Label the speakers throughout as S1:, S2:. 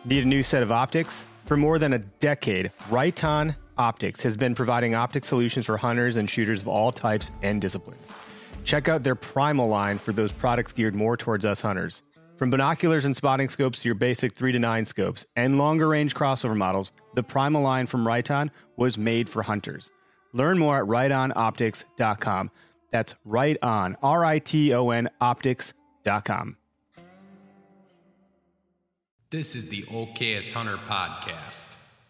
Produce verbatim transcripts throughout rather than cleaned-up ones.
S1: Need a new set of optics? For more than a decade, Riton Optics has been providing optic solutions for hunters and shooters of all types and disciplines. Check out their Primal line for those products geared more towards us hunters. From binoculars and spotting scopes to your basic three to nine scopes and longer range crossover models, the Primal line from Riton was made for hunters. Learn more at riton optics dot com. That's Riton, R I T O N optics dot com.
S2: This is the Okayest Hunter podcast.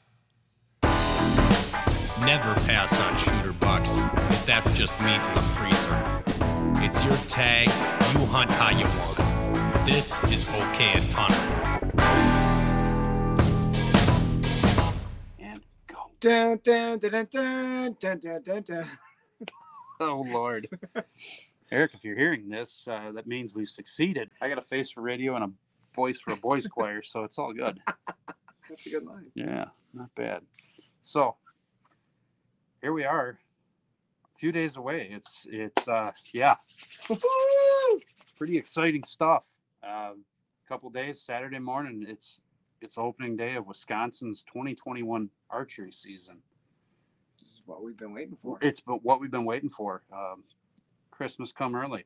S2: Never pass on shooter bucks, because that's just meat in the freezer. It's your tag, you hunt how you want. This is Okayest Hunter.
S3: And go.
S4: Dun, dun, dun, dun, dun, dun, dun, dun, dun.
S3: Oh, Lord. Eric, if you're hearing this, uh, that means we've succeeded. I got a face for radio and a voice for a boys choir, so it's all good.
S4: That's a good line.
S3: Yeah, not bad. So here we are, a few days away. It's it's uh yeah, pretty exciting stuff. A uh, couple days, Saturday morning. It's it's opening day of Wisconsin's twenty twenty-one archery season.
S4: This is what we've been waiting for.
S3: It's what we've been waiting for. Um, Christmas come early.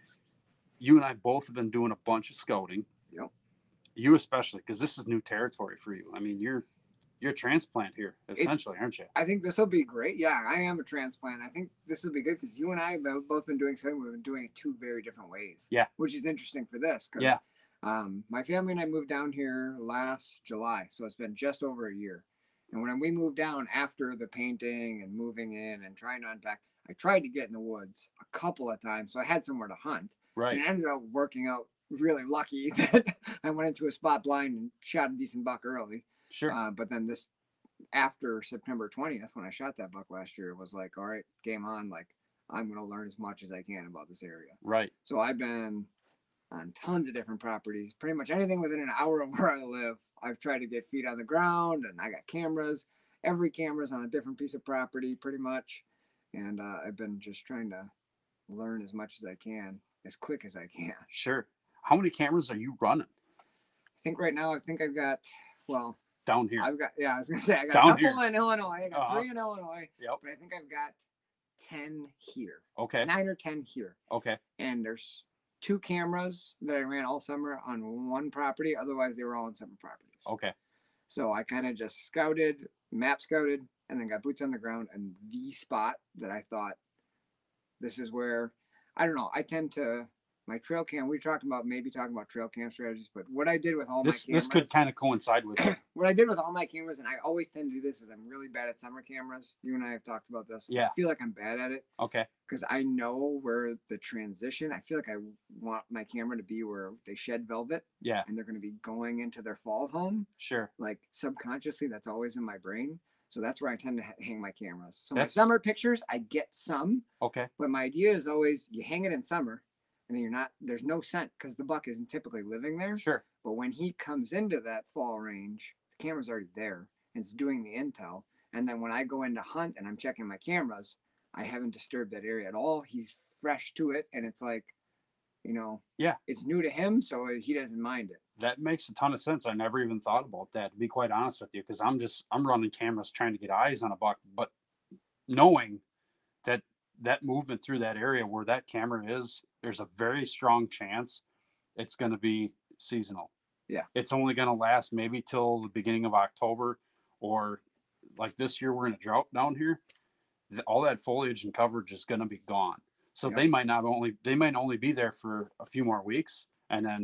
S3: You and I both have been doing a bunch of scouting.
S4: Yep.
S3: You especially, because this is new territory for you. I mean, you're you're a transplant here, essentially,
S4: It's,
S3: aren't you?
S4: I think this will be great. Yeah, I am a transplant. I think this will be good because you and I have both been doing something. We've been doing it two very different ways.
S3: Yeah.
S4: Which is interesting for this. Cause,
S3: Yeah.
S4: Um, my family and I moved down here last July, so it's been just over a year. And when we moved down after the painting and moving in and trying to unpack, I tried to get in the woods a couple of times, so I had somewhere to hunt.
S3: Right.
S4: And it ended up working out really lucky that I went into a spot blind and shot a decent buck early.
S3: Sure.
S4: Uh, but then this, after September twentieth, when I shot that buck last year, it was like, all right, game on. Like, I'm going to learn as much as I can about this area.
S3: Right.
S4: So I've been on tons of different properties, pretty much anything within an hour of where I live. I've tried to get feet on the ground, and I got cameras. Every camera's on a different piece of property, pretty much. And uh, I've been just trying to learn as much as I can, as quick as I can.
S3: Sure. How many cameras are you running
S4: I think right now, I think I've got, well,
S3: down here?
S4: I've got, yeah, I was going to say, I got
S3: Down
S4: a couple
S3: here.
S4: in Illinois. I got
S3: Uh-huh.
S4: three in Illinois.
S3: Yep.
S4: But I think I've got ten here.
S3: Okay.
S4: Nine or ten here.
S3: Okay.
S4: And there's two cameras that I ran all summer on one property. Otherwise, they were all on separate properties.
S3: Okay.
S4: So I kind of just scouted, map scouted, and then got boots on the ground. And the spot that I thought, this is where, I don't know, I tend to, my trail cam, we were talking about maybe talking about trail cam strategies, but what I did with all
S3: This
S4: my cameras.
S3: this could kind of coincide with it.
S4: What I did with all my cameras, and I always tend to do this, is I'm really bad at summer cameras. You and I have talked about this.
S3: Yeah.
S4: I feel like I'm bad at it
S3: Okay.
S4: because I know where the transition, I feel like I want my camera to be where they shed velvet
S3: Yeah.
S4: and they're going to be going into their fall home.
S3: Sure.
S4: Like subconsciously, that's always in my brain. So that's where I tend to ha- hang my cameras. So
S3: That's-
S4: my summer pictures, I get some,
S3: Okay.
S4: but my idea is always you hang it in summer and then you're not, there's no scent because the buck isn't typically living there.
S3: Sure.
S4: But when he comes into that fall range, the camera's already there and it's doing the intel. And then when I go in to hunt and I'm checking my cameras, I haven't disturbed that area at all. He's fresh to it. And it's like, you know,
S3: Yeah.
S4: it's new to him. So he doesn't mind it.
S3: That makes a ton of sense. I never even thought about that, to be quite honest with you, because I'm just I'm running cameras trying to get eyes on a buck, but knowing that that movement through that area where that camera is, there's a very strong chance it's going to be seasonal.
S4: Yeah.
S3: It's only going to last maybe till the beginning of October, or like this year we're in a drought down here. The- all that foliage and coverage is going to be gone. So
S4: Yep.
S3: they might not only they might only be there for a few more weeks and then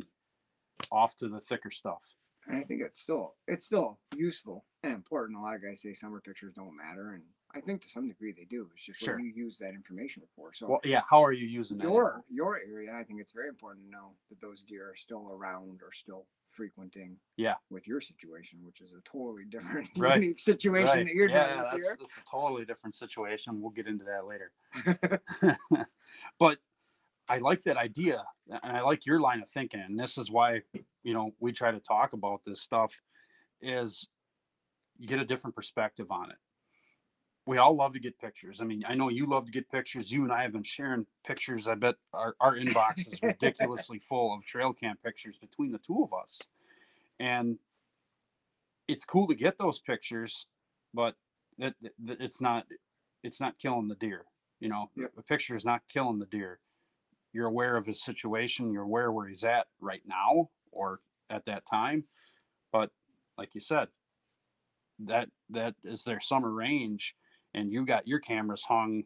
S3: off to the thicker stuff.
S4: And I think it's still it's still useful and important. A lot of guys say summer pictures don't matter, and I think to some degree they do. It's just
S3: Sure.
S4: what you use that information for. So
S3: Well, yeah. How are you using that?
S4: your your area, I think it's very important to know that those deer are still around or still frequenting.
S3: Yeah.
S4: With your situation, which is a totally different,
S3: Right.
S4: unique situation
S3: Right.
S4: that you're
S3: yeah,
S4: doing this
S3: that's,
S4: year.
S3: that's a totally different situation. We'll get into that later. But I like that idea, and I like your line of thinking. And this is why, you know, we try to talk about this stuff, is you get a different perspective on it. We all love to get pictures. I mean, I know you love to get pictures. You and I have been sharing pictures. I bet our, our inbox is ridiculously full of trail cam pictures between the two of us. And it's cool to get those pictures, but it, it, it's not it's not killing the deer. You know,
S4: Yep.
S3: the picture is not killing the deer. You're aware of his situation. You're aware where he's at right now or at that time. But like you said, that that is their summer range, and you got your cameras hung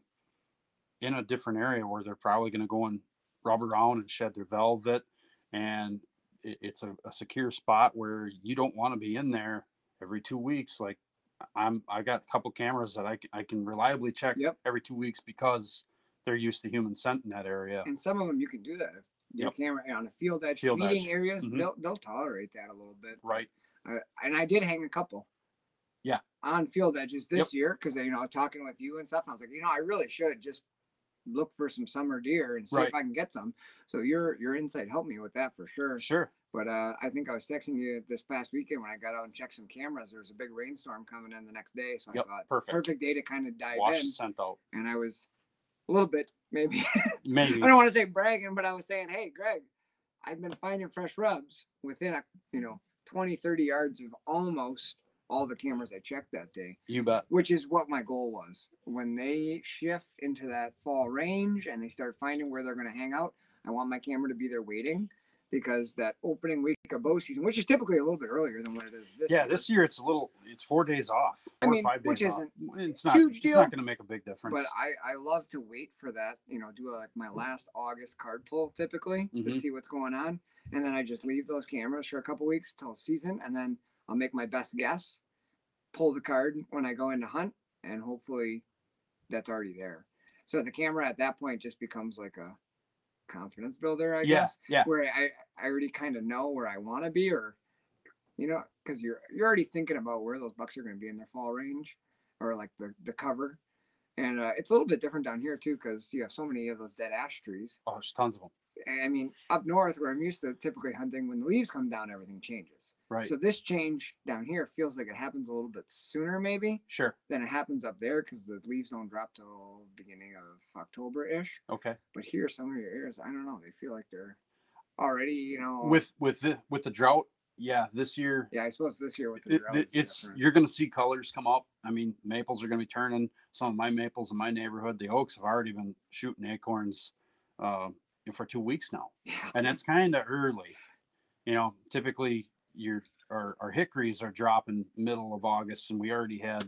S3: in a different area where they're probably going to go and rub around and shed their velvet, and it, it's a, a secure spot where you don't want to be in there every two weeks. Like I'm, I got a couple cameras that I, I can reliably check
S4: Yep.
S3: every two weeks because they're used to human scent in that area.
S4: And some of them you can do that. If your
S3: Yep.
S4: camera on the field edge
S3: Field
S4: feeding
S3: edge.
S4: areas,
S3: Mhm.
S4: they'll they'll tolerate that a little bit.
S3: Right.
S4: Uh, and I did hang a couple.
S3: Yeah.
S4: On field edges this year because you know talking with you and stuff, and I was like, you know, I really should just look for some summer deer and see
S3: Right.
S4: if I can get some. So your your insight helped me with that for sure.
S3: Sure.
S4: But uh, I think I was texting you this past weekend when I got out and checked some cameras. There was a big rainstorm coming in the next day, so
S3: Yep,
S4: I thought
S3: perfect.
S4: perfect day to kind of dive
S3: Wash
S4: in.
S3: the scent out.
S4: And I was a little bit maybe
S3: Maybe.
S4: I don't want to say bragging, but I was saying, hey, Greg, I've been finding fresh rubs within a you know twenty, thirty yards of almost all the cameras I checked that day.
S3: You bet.
S4: Which is what my goal was. When they shift into that fall range and they start finding where they're going to hang out, I want my camera to be there waiting because that opening week of bow season, which is typically a little bit earlier than what it is this
S3: Yeah,
S4: year.
S3: this year it's a little. It's four days off.
S4: I
S3: Four
S4: mean,
S3: or five days
S4: which
S3: off.
S4: isn't
S3: It's not
S4: huge
S3: It's
S4: deal,
S3: not going to make a big difference.
S4: But I, I love to wait for that, you know, do like my last August card pull typically to
S3: Mhm.
S4: see what's going on. And then I just leave those cameras for a couple weeks till season. And then I'll make my best guess, pull the card when I go in to hunt, and hopefully that's already there. So the camera at that point just becomes like a confidence builder, I
S3: yeah,
S4: guess,
S3: yeah,
S4: where I, I already kind of know where I want to be, or, you know, because you're you're already thinking about where those bucks are going to be in their fall range or like the, the cover. And uh, it's a little bit different down here too because you have so many of those dead ash trees.
S3: oh, there's tons of them.
S4: I mean, up north where I'm used to typically hunting, when the leaves come down, everything changes.
S3: Right.
S4: So this change down here feels like it happens a little bit sooner maybe
S3: Sure.
S4: than it happens up there because the leaves don't drop till beginning of October-ish.
S3: Okay.
S4: But here, some of your areas, I don't know, they feel like they're already, you know.
S3: With with the with the drought, yeah, this year
S4: Yeah, I suppose this year with the
S3: it,
S4: drought,
S3: it-
S4: it's,
S3: it's
S4: different.
S3: you're going to see colors come up. I mean, maples are going to be turning. Some of my maples in my neighborhood, the oaks have already been shooting acorns uh, for two weeks now,
S4: Yeah.
S3: and that's kind of early. You know, typically your our, our hickories are dropping middle of August, and we already had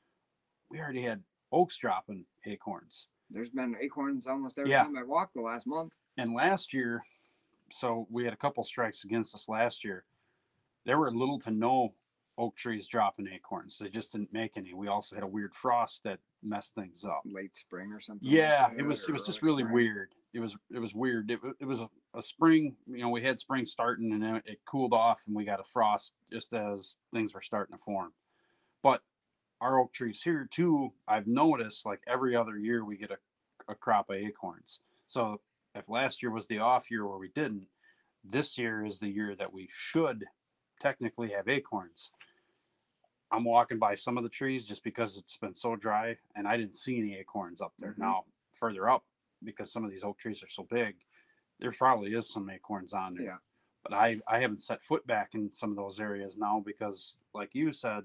S3: we already had oaks dropping acorns.
S4: There's been acorns almost every
S3: Yeah.
S4: time I walked the last month.
S3: And last year, so we had a couple strikes against us last year. There were little to no oak trees dropping acorns. They just didn't make any. We also had a weird frost that messed things up.
S4: Late spring or something.
S3: Yeah,
S4: like
S3: it
S4: that,
S3: was it
S4: or
S3: was just
S4: early
S3: really
S4: spring.
S3: weird. It was it was weird. It, wa- it was a, a spring. You know, we had spring starting, and then it cooled off, and we got a frost just as things were starting to form. But our oak trees here too, I've noticed like every other year we get a, a crop of acorns. So if last year was the off year where we didn't, this year is the year that we should technically have acorns. I'm walking by some of the trees just because it's been so dry, and I didn't see any acorns up there.
S4: Mhm.
S3: Now further up, because some of these oak trees are so big, there probably is some acorns on there.
S4: Yeah.
S3: But I I haven't set foot back in some of those areas now because, like you said,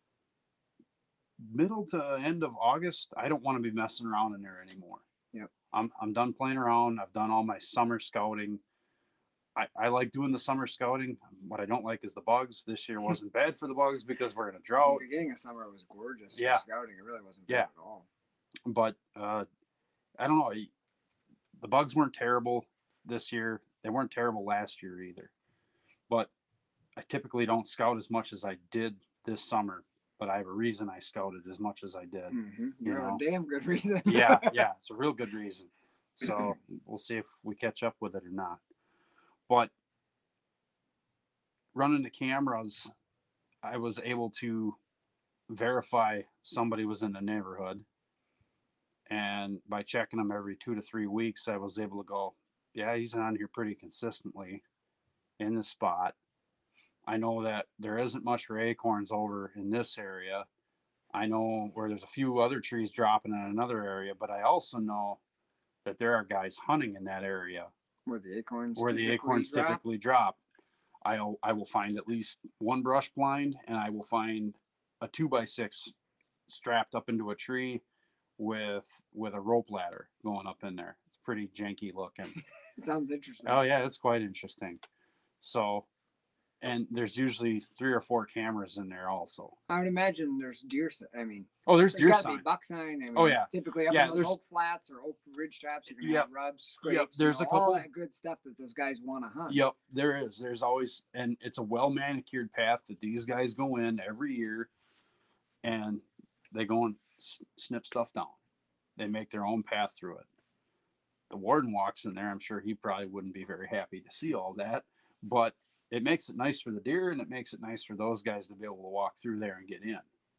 S3: middle to end of August, I don't want to be messing around in there anymore.
S4: Yep.
S3: I'm I'm done playing around. I've done all my summer scouting. I, I like doing the summer scouting. What I don't like is the bugs. This year wasn't bad for the bugs because we're in a
S4: The
S3: drought.
S4: beginning of summer was gorgeous. for
S3: Yeah.
S4: Scouting. It really wasn't bad
S3: Yeah.
S4: at all.
S3: But uh, I don't know. The bugs weren't terrible this year. They weren't terrible last year either. But I typically don't scout as much as I did this summer. But I have a reason I scouted as much as I did.
S4: Mm-hmm.
S3: You
S4: You have
S3: know.
S4: a damn good reason.
S3: yeah, yeah, it's a real good reason. So we'll see if we catch up with it or not. But running the cameras, I was able to verify somebody was in the neighborhood. And by checking them every two to three weeks, I was able to go, yeah, he's on here pretty consistently in the spot. I know that there isn't much for acorns over in this area. I know where there's a few other trees dropping in another area, but I also know that there are guys hunting in that area
S4: Where the acorns
S3: where the
S4: typically
S3: acorns
S4: drop.
S3: typically drop. I'll I will find at least one brush blind, and I will find a two by six strapped up into a tree with with a rope ladder going up in there. It's pretty janky looking.
S4: Sounds interesting.
S3: Oh yeah, it's quite interesting. So, and there's usually three or four cameras in there also.
S4: I would imagine there's deer. si- I mean,
S3: Oh, there's,
S4: there's
S3: deer
S4: got to
S3: sign.
S4: be buck sign. I mean,
S3: Oh, yeah.
S4: Typically, up
S3: Yeah,
S4: on those
S3: there's-
S4: oak flats or oak ridge tops, you're gonna
S3: Yep.
S4: have rubs, scrapes.
S3: Yep,
S4: you
S3: there's
S4: know,
S3: a
S4: all
S3: couple-
S4: that good stuff that those guys want to hunt.
S3: Yep, there is. There's always, and it's a well manicured path that these guys go in every year, and they go and s- snip stuff down. They make their own path through it. The warden walks in there. I'm sure he probably wouldn't be very happy to see all that, but it makes it nice for the deer, and it makes it nice for those guys to be able to walk through there and get in.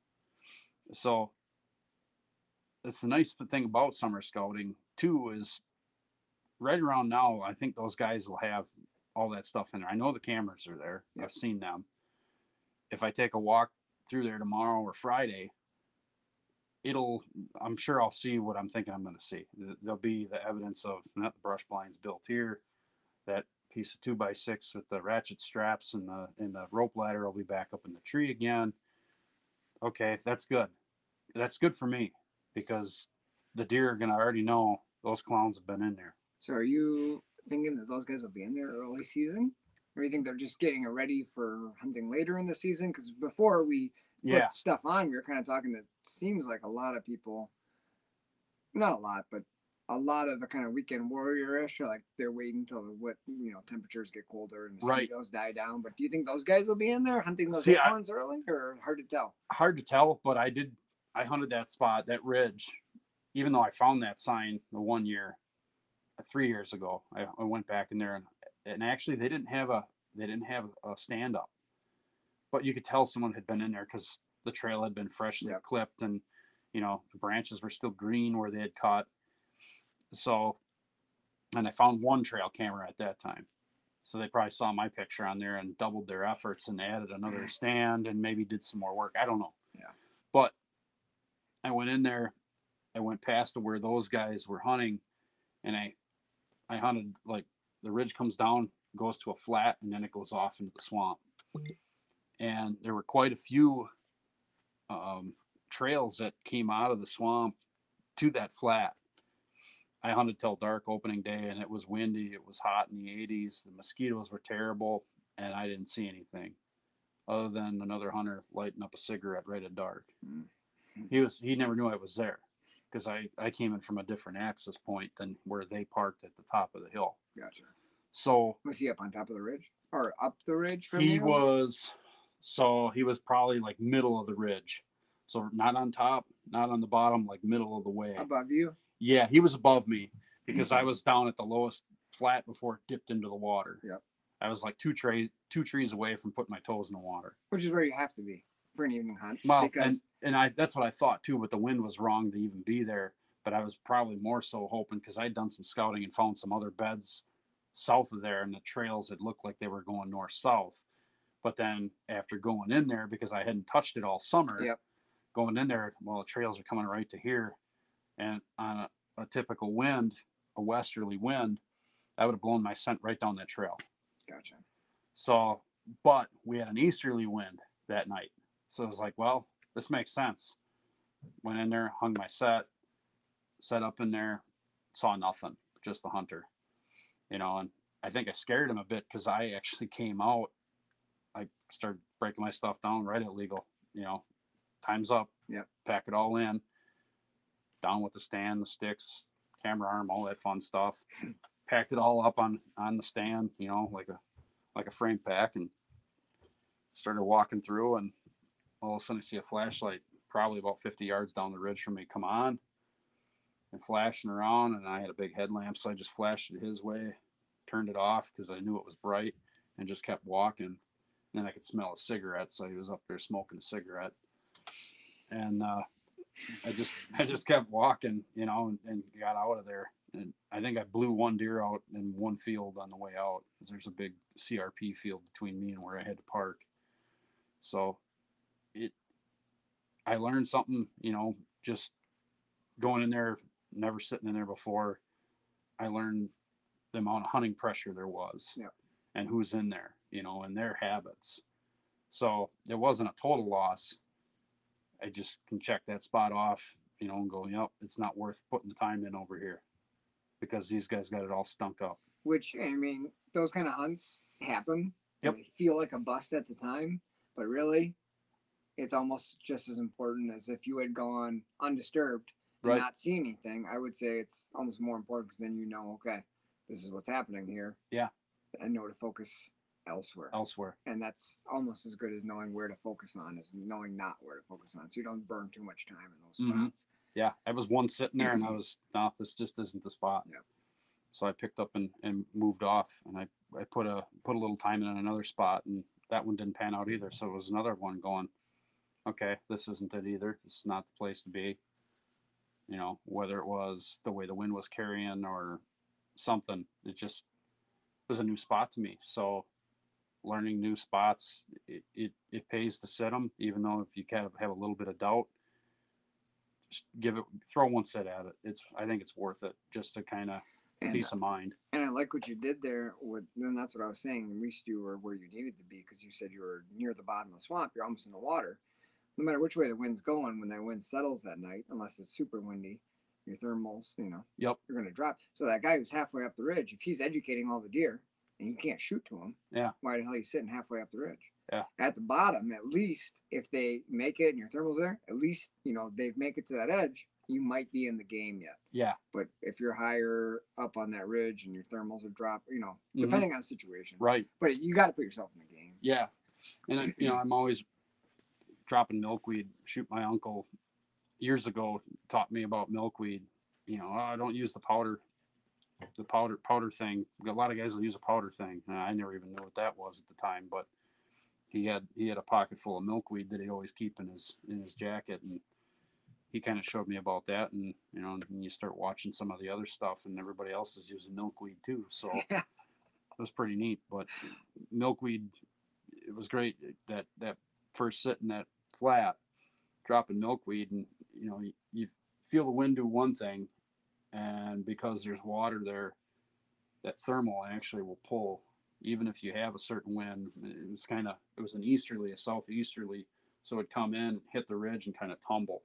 S3: So that's the nice thing about summer scouting too, is right around now, I think those guys will have all that stuff in there. I know the cameras are there.
S4: Yeah.
S3: I've seen them. If I take a walk through there tomorrow or Friday, it'll, I'm sure I'll see what I'm thinking I'm going to see. Th- There'll be the evidence of not the brush blinds built here, that piece of two by six with the ratchet straps and the, and the rope ladder will be back up in the tree again. Okay. That's good. That's good for me, because the deer are going to already know those clowns have been in there.
S4: So, are you thinking that those guys will be in there early season, or do you think they're just getting it ready for hunting later in the season? Because before we put
S3: Yeah.
S4: stuff on, we were kind of talking that seems like a lot of people, not a lot, but a lot of the kind of weekend warrior-ish are like they're waiting until the what you know temperatures get colder and the
S3: Right.
S4: mosquitoes die down. But do you think those guys will be in there hunting those
S3: See, I-
S4: acorns early, or hard to tell?
S3: Hard to tell, but I did, I hunted that spot, that ridge, even though I found that sign the one year, uh, three years ago. I, I went back in there, and and actually they didn't have a they didn't have a stand up, but you could tell someone had been in there because the trail had been freshly
S4: Yep.
S3: clipped, and you know the branches were still green where they had cut. So, and I found one trail camera at that time. So they probably saw my picture on there and doubled their efforts and added another stand and maybe did some more work. I don't know.
S4: Yeah.
S3: But I went in there, I went past to where those guys were hunting, and I I hunted, like, the ridge comes down, goes to a flat, and then it goes off into the swamp. And there were quite a few um, trails that came out of the swamp to that flat. I hunted till dark opening day, and it was windy. It was hot in the eighties. The mosquitoes were terrible, and I didn't see anything other than another hunter lighting up a cigarette right at dark.
S4: Mm.
S3: He was he never knew I was there, because I, I came in from a different access point than where they parked at the top of the hill.
S4: Gotcha.
S3: So
S4: Was he up on top of the ridge or up the ridge from
S3: he
S4: you?
S3: was so he was probably like middle of the ridge. So not on top, not on the bottom, like middle of the way.
S4: above you.
S3: Yeah, he was above me because I was down at the lowest flat before it dipped into the water.
S4: Yep.
S3: I was like two trees two trees away from putting my toes in the water.
S4: Which is where you have to be for an evening hunt.
S3: Well,
S4: because
S3: and, and I that's what I thought too, but the wind was wrong to even be there. But I was probably more so hoping, because I'd done some scouting and found some other beds south of there, and the trails had looked like they were going north south. But then after going in there, because I hadn't touched it all summer,
S4: Yep.
S3: going in there, well, the trails are coming right to here, and on a, a typical wind, a westerly wind, that would have blown my scent right down that trail.
S4: Gotcha.
S3: So, but we had an easterly wind that night. So it was like, well, this makes sense. Went in there, hung my set, set up in there, saw nothing, just the hunter, you know, and I think I scared him a bit, because I actually came out, I started breaking my stuff down right at legal, you know, time's up.
S4: Yep.
S3: Pack it all in, down with the stand, the sticks, camera arm, all that fun stuff. Packed it all up on, on the stand, you know, like a, like a frame pack, and started walking through, and all of a sudden I see a flashlight probably about fifty yards down the ridge from me come on and flashing around, and I had a big headlamp, so I just flashed it his way, turned it off because I knew it was bright, and just kept walking. And then I could smell a cigarette, so he was up there smoking a cigarette. And uh, I just I just kept walking, you know, and, and got out of there. And I think I blew one deer out in one field on the way out, because there's a big C R P field between me and where I had to park. So it, I learned something, you know, just going in there, never sitting in there before. I learned the amount of hunting pressure there was,
S4: Yep.
S3: and who's in there. you know, and their habits. So it wasn't a total loss. I just can check that spot off, you know, and go, yep, it's not worth putting the time in over here because these guys got it all stunk up.
S4: Which, I mean, those kind of hunts happen.
S3: Yep.
S4: And they feel like a bust at the time, but really, it's almost just as important as if you had gone undisturbed and
S3: Right.
S4: not see anything. I would say it's almost more important because then you know, okay, this is what's happening here.
S3: Yeah.
S4: I know to focus elsewhere.
S3: Elsewhere.
S4: And that's almost as good as knowing where to focus on as knowing not where to focus on. So you don't burn too much time in those
S3: Mhm.
S4: spots.
S3: Yeah. I was one sitting there and I was, no, this just isn't the spot.
S4: Yep.
S3: So I picked up and, and moved off, and I, I put a put a little time in another spot, and that one didn't pan out either. So it was another one going, okay, this isn't it either. This is not the place to be. You know, whether it was the way the wind was carrying or something, it just was a new spot to me. So learning new spots, it, it, it pays to sit them, even though if you kind of have a little bit of doubt, just give it, throw one sit at it. It's, I think it's worth it just to kind of
S4: And,
S3: peace of mind.
S4: and I like what you did there. With then that's what I was saying. At least you were where you needed to be because you said you were near the bottom of the swamp. You're almost in the water. No matter which way the wind's going, when that wind settles at night, unless it's super windy, your thermals, you know,
S3: Yep.
S4: you're going to drop. So that guy who's halfway up the ridge, if he's educating all the deer and you can't shoot to him,
S3: Yeah.
S4: why the hell are you sitting halfway up the ridge?
S3: Yeah.
S4: At the bottom, at least if they make it and your thermal's there, at least you know they make it to that edge. You might be in the game yet.
S3: Yeah.
S4: But if you're higher up on that ridge and your thermals are dropped, you know,
S3: Mhm.
S4: depending on the situation.
S3: Right.
S4: But you got to put yourself in the game.
S3: Yeah. And, I, you know, I'm always dropping milkweed. Shoot, my uncle years ago taught me about milkweed. You know, I don't use the powder, the powder, powder thing. A lot of guys will use a powder thing. And I never even knew what that was at the time, but he had, he had a pocket full of milkweed that he'd always keep in his, in his jacket. And he kind of showed me about that. And, you know, and you start watching some of the other stuff and everybody else is using milkweed too. So
S4: Yeah.
S3: it was pretty neat, but milkweed, it was great that, that first sit in that flat, dropping milkweed, and, you know, you, you feel the wind do one thing, and because there's water there, that thermal actually will pull, even if you have a certain wind. It was kind of, it was an easterly, a southeasterly, so it'd come in, hit the ridge, and kind of tumble.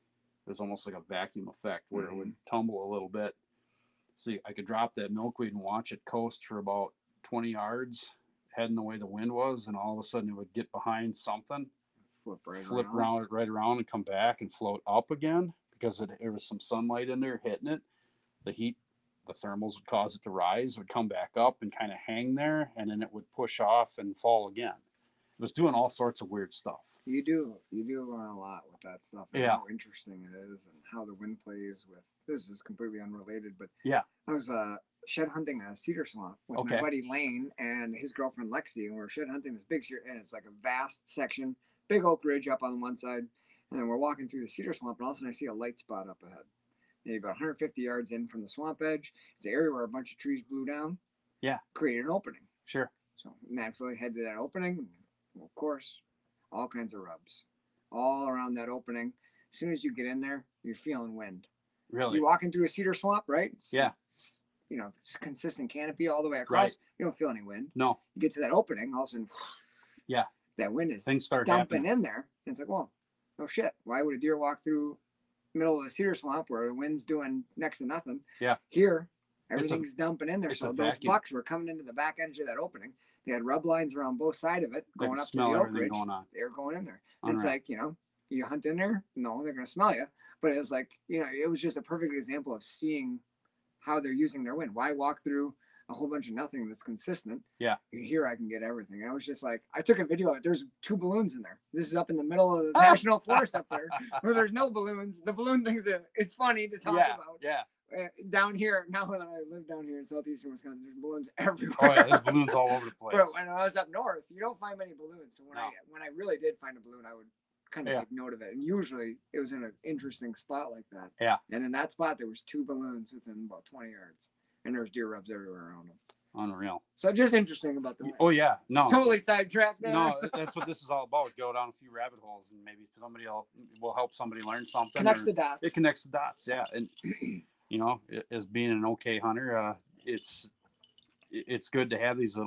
S3: It was almost like a vacuum effect where
S4: Mhm.
S3: it would tumble a little bit. So I could drop that milkweed and watch it coast for about twenty yards, heading the way the wind was, and all of a sudden it would get behind something,
S4: Flip right
S3: flip
S4: around.
S3: around right around and come back and float up again because it, there was some sunlight in there hitting it. The heat, the thermals would cause it to rise, would come back up and kind of hang there, and then it would push off and fall again. It was doing all sorts of weird stuff.
S4: You do. You do learn a lot with that stuff. And
S3: Yeah.
S4: How interesting it is and how the wind plays with. This is completely unrelated, but
S3: Yeah.
S4: I was uh, shed hunting a cedar swamp with
S3: Okay.
S4: my buddy Lane and his girlfriend Lexi, and we're shed hunting this big cedar, and it's like a vast section, big oak ridge up on one side, and then we're walking through the cedar swamp, and all of a sudden I see a light spot up ahead. Maybe about one hundred fifty yards in from the swamp edge. It's an area where a bunch of trees blew down.
S3: Yeah.
S4: Created an opening.
S3: Sure.
S4: So naturally head to that opening. Well, of course, all kinds of rubs all around that opening. As soon as you get in there, you're feeling wind.
S3: Really?
S4: You're walking through a cedar swamp, right? It's,
S3: Yeah.
S4: it's, you know, it's consistent canopy all the way across.
S3: Right.
S4: You don't feel any wind.
S3: No.
S4: You get to that opening, all of a sudden,
S3: Yeah.
S4: that wind is
S3: Things start
S4: dumping
S3: happening.
S4: in there. And it's like, well, no shit. Why would a deer walk through the middle of a cedar swamp where the wind's doing next to nothing?
S3: Yeah.
S4: Here,
S3: a-
S4: everything's dumping in there.
S3: it's
S4: So
S3: a
S4: those
S3: vacuum.
S4: bucks were coming into the back edge of that opening. They had rub lines around both sides of it,
S3: They
S4: going
S3: could
S4: up to the
S3: smell
S4: oak
S3: everything
S4: ridge.
S3: going on.
S4: They were going in there. And it's
S3: Unreal.
S4: like, you know, you hunt in there, no, they're gonna smell you. But it was like, you know, it was just a perfect example of seeing how they're using their wind. Why walk through a whole bunch of nothing that's consistent?
S3: Yeah.
S4: Here I can get everything. And I was just like, I took a video of it. There's two balloons in there. This is up in the middle of the national forest up there, where there's no balloons. The balloon things are, it's funny to talk
S3: Yeah.
S4: about.
S3: Yeah.
S4: Uh, down here, now that I live down here in southeastern Wisconsin, there's balloons everywhere.
S3: Oh yeah. There's balloons all over the place.
S4: But when I was up north, you don't find many balloons. So when I
S3: No.
S4: when I really did find a balloon, I would kind of
S3: Yeah.
S4: take note of it. And usually it was in an interesting spot like that.
S3: Yeah.
S4: And in that spot, there was two balloons within about twenty yards, and there was deer rubs everywhere around them.
S3: Unreal.
S4: So just interesting about the wind.
S3: Oh yeah. No.
S4: Totally sidetracked there.
S3: No, that's what this is all about. Go down a few rabbit holes, and maybe somebody will will help somebody learn something.
S4: Connects
S3: or-
S4: the dots.
S3: It connects the dots. Yeah, and you know, as being an okay hunter, uh, it's it's good to have these little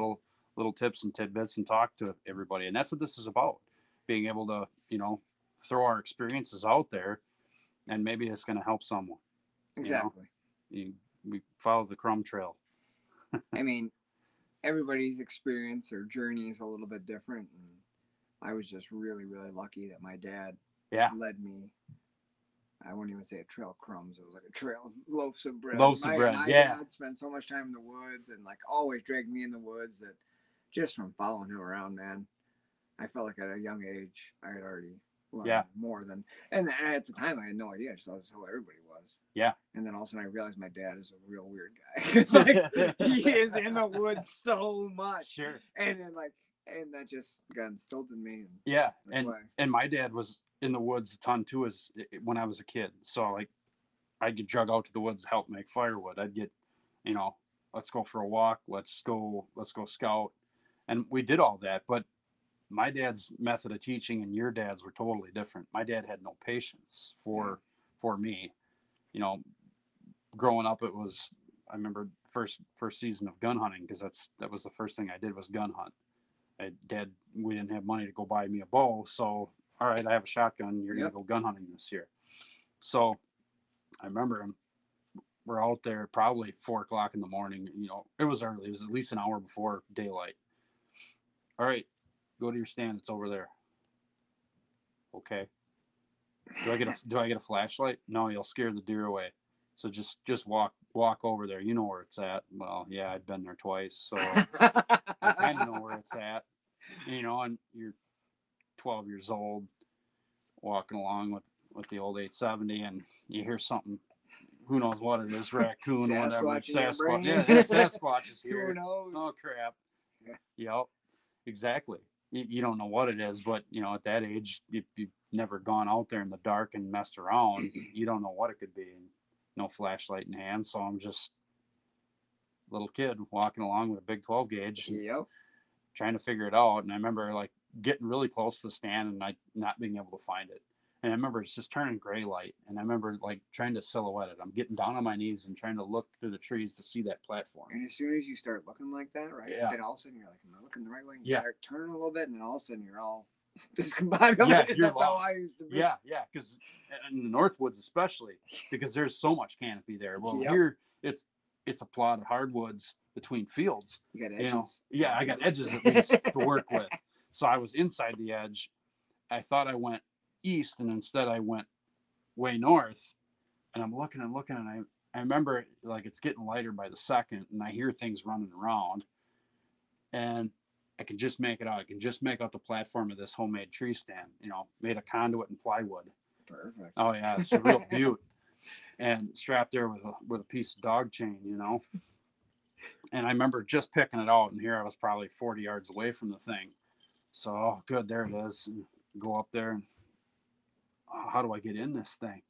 S3: little tips and tidbits and talk to everybody. And that's what this is about, being able to, you know, throw our experiences out there, and maybe it's going to help someone.
S4: Exactly.
S3: You know? you, we follow the crumb trail.
S4: I mean, everybody's experience or journey is a little bit different. And I was just really, really lucky that my dad
S3: Yeah.
S4: led me. I wouldn't even say a trail of crumbs. It was like a trail of loaves of bread.
S3: Loaves
S4: my,
S3: of bread,
S4: my
S3: yeah.
S4: dad spent so much time in the woods and like always dragged me in the woods that just from following him around, man, I felt like at a young age I had already learned
S3: Yeah.
S4: more than. And at the time I had no idea. I just thought that's how everybody was.
S3: Yeah.
S4: And then all of a sudden I realized my dad is a real weird guy. It's like he is in the woods so much.
S3: Sure.
S4: And then like, and that just got instilled in me. And
S3: Yeah.
S4: that's
S3: And,
S4: why.
S3: and my dad was in the woods a ton too, as when I was a kid. So like I'd get drug out to the woods to help make firewood. I'd get, you know, let's go for a walk. Let's go, let's go scout. And we did all that. But my dad's method of teaching and your dad's were totally different. My dad had no patience for,
S4: Yeah.
S3: for me, you know, growing up. It was, I remember first, first season of gun hunting. Cause that's, that was the first thing I did was gun hunt. I, dad, we didn't have money to go buy me a bow. So, all right, I have a shotgun. You're
S4: Yep.
S3: going to go gun hunting this year. So I remember him. We're out there probably four o'clock in the morning. You know, it was early. It was at least an hour before daylight. All right, go to your stand. It's over there. Okay. Do I get a Do I get a flashlight? No, you'll scare the deer away. So just just walk walk over there. You know where it's at. Well, yeah, I've been there twice, so I kind of know where it's at. You know, and you're twelve years old, walking along with with the old eight seventy, and you hear something. Who knows what it is? Raccoon, whatever.
S4: Sasquatch in your
S3: Sasquatch.
S4: brain.
S3: Yeah, yeah, Sasquatch is here.
S4: Who knows?
S3: Oh crap.
S4: Yeah.
S3: Yep. Exactly. You, you don't know what it is, but you know, at that age, if you've never gone out there in the dark and messed around, you don't know what it could be. And no flashlight in hand, so I'm just a little kid walking along with a big twelve gauge,
S4: Yep.
S3: trying to figure it out. And I remember like getting really close to the stand and I not being able to find it. And I remember it's just turning gray light. And I remember like trying to silhouette it. I'm getting down on my knees and trying to look through the trees to see that platform.
S4: And as soon as you start looking like that, right?
S3: Yeah.
S4: Then all of a sudden you're like, am I looking the right way? And you
S3: Yeah.
S4: start turning a little bit, and then all of a sudden you're all discombobulated.
S3: Yeah, you're
S4: That's how
S3: lost.
S4: I used to be.
S3: Yeah, yeah, because in the Northwoods especially, because there's so much canopy there. Well,
S4: Yep.
S3: here it's it's a plot of hardwoods between fields.
S4: You got
S3: You know,
S4: edges.
S3: yeah, I got edges at least to work with. So I was inside the edge. I thought I went east, and instead I went way north. And I'm looking and looking, and I I remember like it's getting lighter by the second, and I hear things running around, and I can just make it out. I can just make out the platform of this homemade tree stand. You know, made of conduit and plywood.
S4: Perfect.
S3: Oh yeah, it's a real beaut. And strapped there with a with a piece of dog chain, you know. And I remember just picking it out, and here I was probably forty yards away from the thing. So, oh, good, there it is. And go up there, and oh, how do I get in this thing?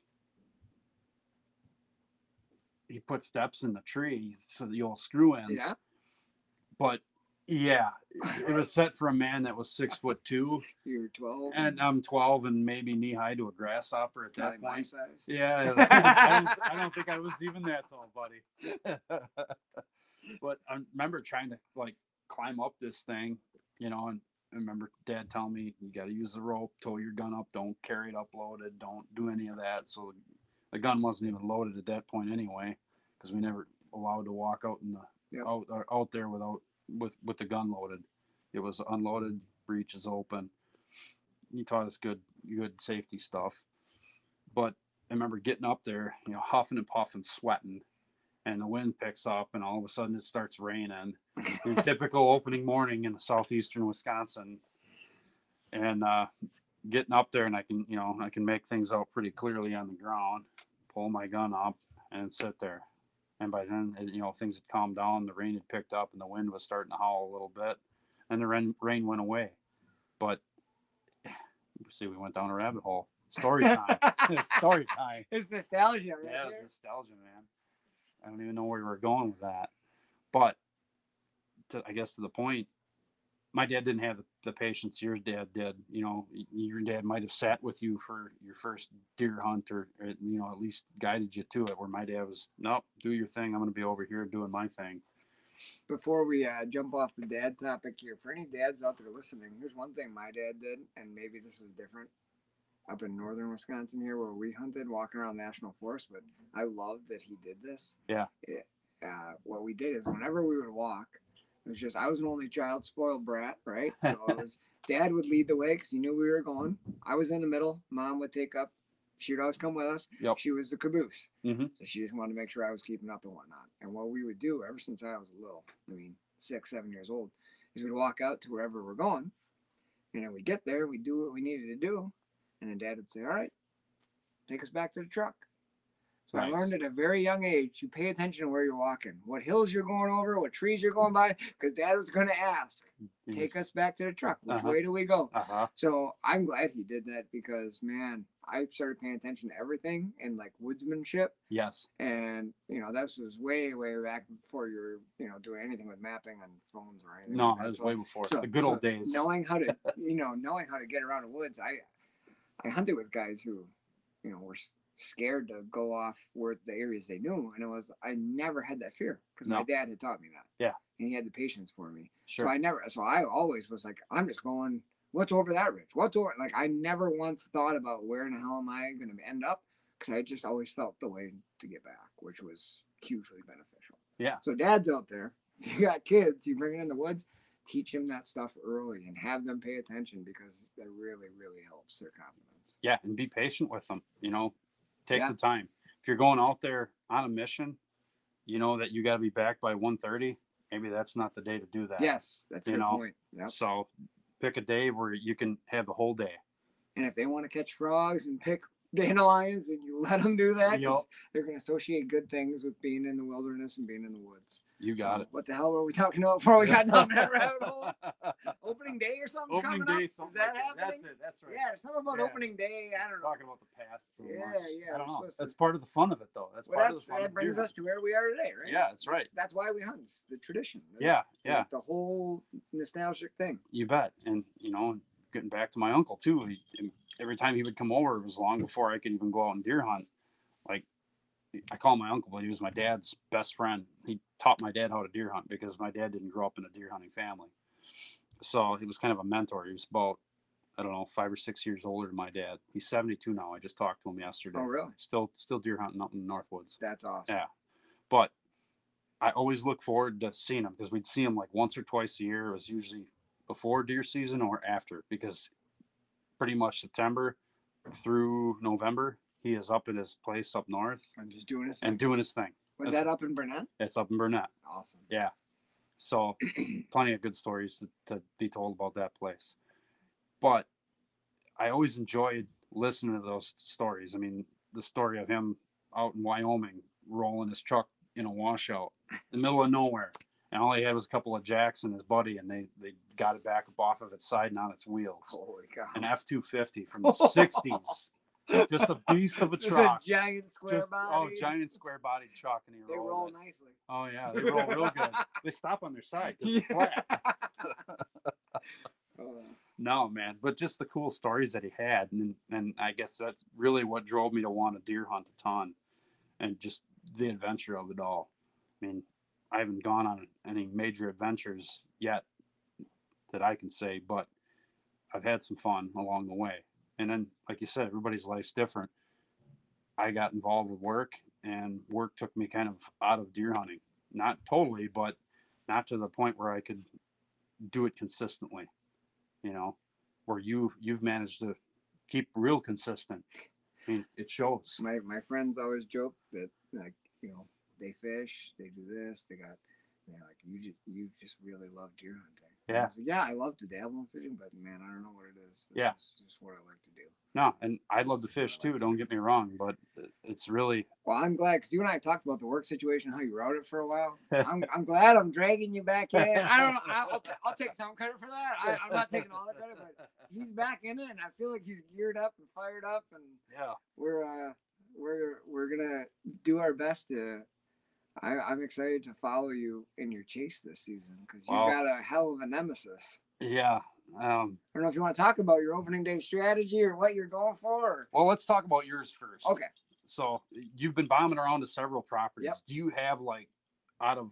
S3: He put steps in the tree, so the old screw ends.
S4: Yeah.
S3: But yeah, it was set for a man that was six foot two,
S4: You're twelve.
S3: and I'm twelve and maybe knee high to a grasshopper at that
S4: Probably my
S3: point.
S4: size.
S3: Yeah, I don't, I don't think I was even that tall, buddy. But I remember trying to like climb up this thing, you know, and I remember Dad telling me you got to use the rope, tow your gun up, don't carry it up loaded, don't do any of that. So the gun wasn't even loaded at that point anyway, because we never allowed to walk out in the
S4: Yep.
S3: out or out there without with with the gun loaded. It was unloaded, breeches open. He taught us good good safety stuff. But I remember getting up there, you know, huffing and puffing, sweating, and the wind picks up, and all of a sudden it starts raining. In typical opening morning in southeastern Wisconsin, and uh, getting up there, and I can, you know, I can make things out pretty clearly on the ground. Pull my gun up and sit there. And by then, you know, things had calmed down. The rain had picked up, and the wind was starting to howl a little bit, and the rain rain went away. But see, we went down a rabbit hole. Story time. It's story time.
S4: It's nostalgia, right?
S3: Yeah,
S4: there.
S3: it's nostalgia, man. I don't even know where we were going with that. But to, I guess to the point, my dad didn't have the, the patience your dad did. You know, your dad might have sat with you for your first deer hunt, or, or you know, at least guided you to it. Where my dad was, nope, do your thing. I'm going to be over here doing my thing.
S4: Before we uh, jump off the dad topic here, for any dads out there listening, here's one thing my dad did, and maybe this was different up in northern Wisconsin here where we hunted, walking around National Forest, but I loved that he did this.
S3: Yeah.
S4: It, uh, what we did is whenever we would walk, it was just, I was an only child, spoiled brat, right? So it was, dad would lead the way because he knew we were going. I was in the middle. Mom would take up. She would always come with us.
S3: Yep.
S4: She was the caboose.
S3: Mm-hmm.
S4: So she just wanted to make sure I was keeping up and whatnot. And what we would do ever since I was little, I mean, six, seven years old, is we'd walk out to wherever we're going. And then we'd get there, we'd do what we needed to do. And then dad would say, all right, take us back to the truck. So nice. I learned at a very young age, you pay attention to where you're walking, what hills you're going over, what trees you're going by, because dad was going to ask, take us back to the truck. Which uh-huh. way do we go?
S3: Uh-huh.
S4: So I'm glad he did that because, man, I started paying attention to everything in like woodsmanship.
S3: Yes. And,
S4: you know, this was way, way back before you were, you know, doing anything with mapping on phones or anything.
S3: No,
S4: like that.
S3: that was
S4: so,
S3: way before.
S4: So,
S3: the good
S4: so
S3: old days.
S4: Knowing how to, you know, knowing how to get around the woods. I, I hunted with guys who, you know, were scared to go off where the areas they knew, and it was I never had that fear because no. my dad had taught me that.
S3: Yeah,
S4: and he had the patience for me.
S3: Sure.
S4: So I never. So I always was like, I'm just going. What's over that ridge? What's over? Like I never once thought about where in the hell am I going to end up because I just always felt the way to get back, which was hugely beneficial.
S3: Yeah.
S4: So dads out there, if you got kids, you bring it in the woods, teach them that stuff early and have them pay attention because that really, really helps their confidence.
S3: Yeah, and be patient with them. You know. Take
S4: yeah.
S3: the time. If you're going out there on a mission, you know that you got to be back by one thirty. Maybe that's not the day to do that.
S4: Yes, that's a
S3: you
S4: good
S3: know?
S4: point. Yep.
S3: So pick a day where you can have the whole day.
S4: And if they want to catch frogs and pick dandelions and you let them do that,
S3: yep.
S4: they're going to associate good things with being in the wilderness and being in the woods.
S3: You got
S4: so
S3: it.
S4: What the hell were we talking about before we got down that rabbit hole? Opening day or something
S3: opening
S4: coming
S3: day,
S4: up? Is that
S3: like
S4: happening?
S3: That's it. That's right.
S4: Yeah, there's something about
S3: yeah.
S4: opening day. I don't know.
S3: Talking about the past. So
S4: yeah,
S3: much.
S4: yeah.
S3: I don't know. That's
S4: to...
S3: part of the fun of it, though. That's
S4: well,
S3: part
S4: that's,
S3: of the fun.
S4: That brings us to where we are today, right?
S3: Yeah, that's right.
S4: That's, that's why we hunt. It's the tradition. The,
S3: yeah, yeah.
S4: Like the whole nostalgic thing.
S3: You bet. And, you know, getting back to my uncle, too, he, every time he would come over, it was long before I could even go out and deer hunt. Like, I call him my uncle, but he was my dad's best friend. He taught my dad how to deer hunt because my dad didn't grow up in a deer hunting family. So he was kind of a mentor. He was about, I don't know, five or six years older than my dad. He's seventy-two now. I just talked to him yesterday.
S4: Oh, really?
S3: Still, still deer hunting up in the Northwoods.
S4: That's awesome.
S3: Yeah. But I always look forward to seeing him because we'd see him like once or twice a year. It was usually before deer season or after because pretty much September through November, he is up in his place up north
S4: and just doing his thing.
S3: and doing his thing.
S4: Was
S3: That's,
S4: that up in Burnett?
S3: It's up in Burnett.
S4: Awesome.
S3: Yeah. So plenty of good stories to, to be told about that place. But I always enjoyed listening to those stories. I mean, the story of him out in Wyoming rolling his truck in a washout in the middle of nowhere. And all he had was a couple of jacks and his buddy, and they, they got it back up off of its side and on its wheels.
S4: Holy cow.
S3: An F two fifty from the sixties. Just a beast of a truck.
S4: Just a giant square
S3: Just,
S4: body.
S3: Oh, giant square bodied truck. And he
S4: they roll
S3: it.
S4: nicely.
S3: Oh, yeah. They roll real good. They stop on their side because it's flat.
S4: Oh.
S3: No, man. But just the cool stories that he had. And, and I guess that's really what drove me to want to deer hunt a ton. And just the adventure of it all. I mean, I haven't gone on any major adventures yet that I can say, but I've had some fun along the way. And then, like you said, everybody's life's different. I got involved with work, and work took me kind of out of deer hunting. Not totally, but not to the point where I could do it consistently, you know, where you, you've managed to keep real consistent. I mean, it shows.
S4: My my friends always joke that, like, you know, they fish, they do this, they got, you know, like, you just, you just really love deer hunting.
S3: Yeah.
S4: I was like, yeah, I love to dabble in fishing, but man, I don't know what it is. This
S3: yeah.
S4: is just what I like to do.
S3: No, and I love to fish too, don't get me wrong, but it's really...
S4: Well, I'm glad, because you and I talked about the work situation, how you wrote it for a while. I'm I'm glad I'm dragging you back in. I don't know. I'll, I'll take some credit for that. I, I'm not taking all the credit, but he's back in it, and I feel like he's geared up and fired up, and
S3: yeah,
S4: we're uh we're we're gonna do our best to... I, I'm excited to follow you in your chase this season because you
S3: wow.
S4: got a hell of a nemesis.
S3: Yeah. Um,
S4: I don't know if you want to talk about your opening day strategy or what you're going for. Or...
S3: Well, let's talk about yours first.
S4: Okay.
S3: So you've been bombing around to several properties.
S4: Yep.
S3: Do you have, like, out of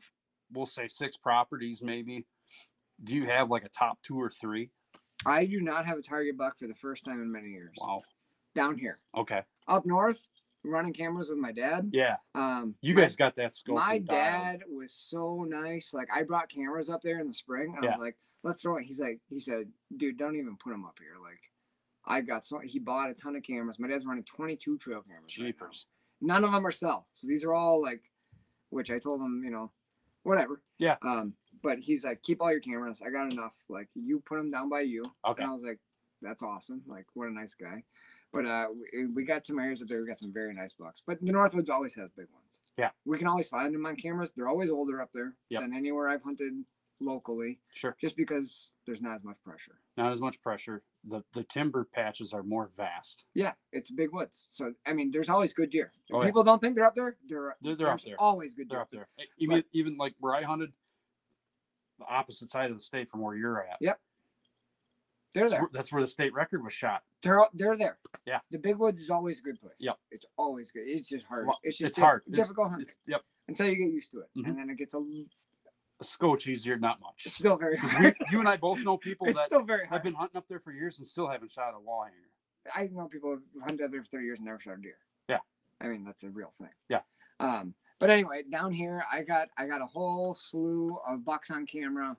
S3: we'll say six properties maybe. Do you have like a top two or three?
S4: I do not have a target buck for the first time in many years.
S3: Wow.
S4: Down here.
S3: Okay.
S4: Up north, running cameras with my dad.
S3: Yeah.
S4: Um,
S3: You
S4: my-
S3: guys got that scope.
S4: My
S3: and dialed.
S4: dad was so nice. Like I brought cameras up there in the spring. And I
S3: Yeah.
S4: was like, let's throw it. He's like, he said, dude, don't even put them up here. Like I got so he bought a ton of cameras. My dad's running twenty-two trail cameras. right now.
S3: Jeepers.
S4: None of them are cell. So these are all like, which I told him, you know, whatever.
S3: Yeah.
S4: Um, but he's like, keep all your cameras. I got enough. Like you put them down by you.
S3: Okay.
S4: And I was like, that's awesome. Like what a nice guy. But uh, we, we got some areas up there. We got some very nice bucks. But the Northwoods always has big ones.
S3: Yeah.
S4: We can always find them on cameras. They're always older up there
S3: Yep.
S4: than anywhere I've hunted locally,
S3: Sure.
S4: just because there's not as much pressure.
S3: Not as much pressure. The the timber patches are more vast.
S4: Yeah, it's big woods. So I mean, there's always good deer. If
S3: Oh, yeah.
S4: people don't think they're up there, they're
S3: They're- they're up
S4: there's
S3: there.
S4: Always good deer.
S3: They're up there. E, Even even like where I hunted, the opposite side of the state from where you're at.
S4: Yep. They're
S3: That's
S4: there.
S3: where, that's where the state record was shot.
S4: They're they're there.
S3: Yeah.
S4: The big woods is always a good place.
S3: Yep.
S4: It's always good. It's just hard.
S3: Well,
S4: it's just
S3: it's
S4: di-
S3: hard. It's-
S4: difficult hunting
S3: It's, yep.
S4: until you get used to it,
S3: Mhm.
S4: and then it gets a. l-
S3: A scotch easier, not much.
S4: It's still very
S3: 'Cause
S4: hard.
S3: we, you and I both know people
S4: It's
S3: that
S4: still very hard.
S3: have been hunting up there for years and still haven't shot a wall hanger.
S4: I know people who hunted up there for thirty years and never shot a deer.
S3: Yeah.
S4: I mean, that's a real thing.
S3: Yeah.
S4: Um, but anyway, down here, I got I got a whole slew of bucks on camera.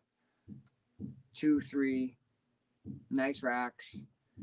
S4: Two, three, nice racks.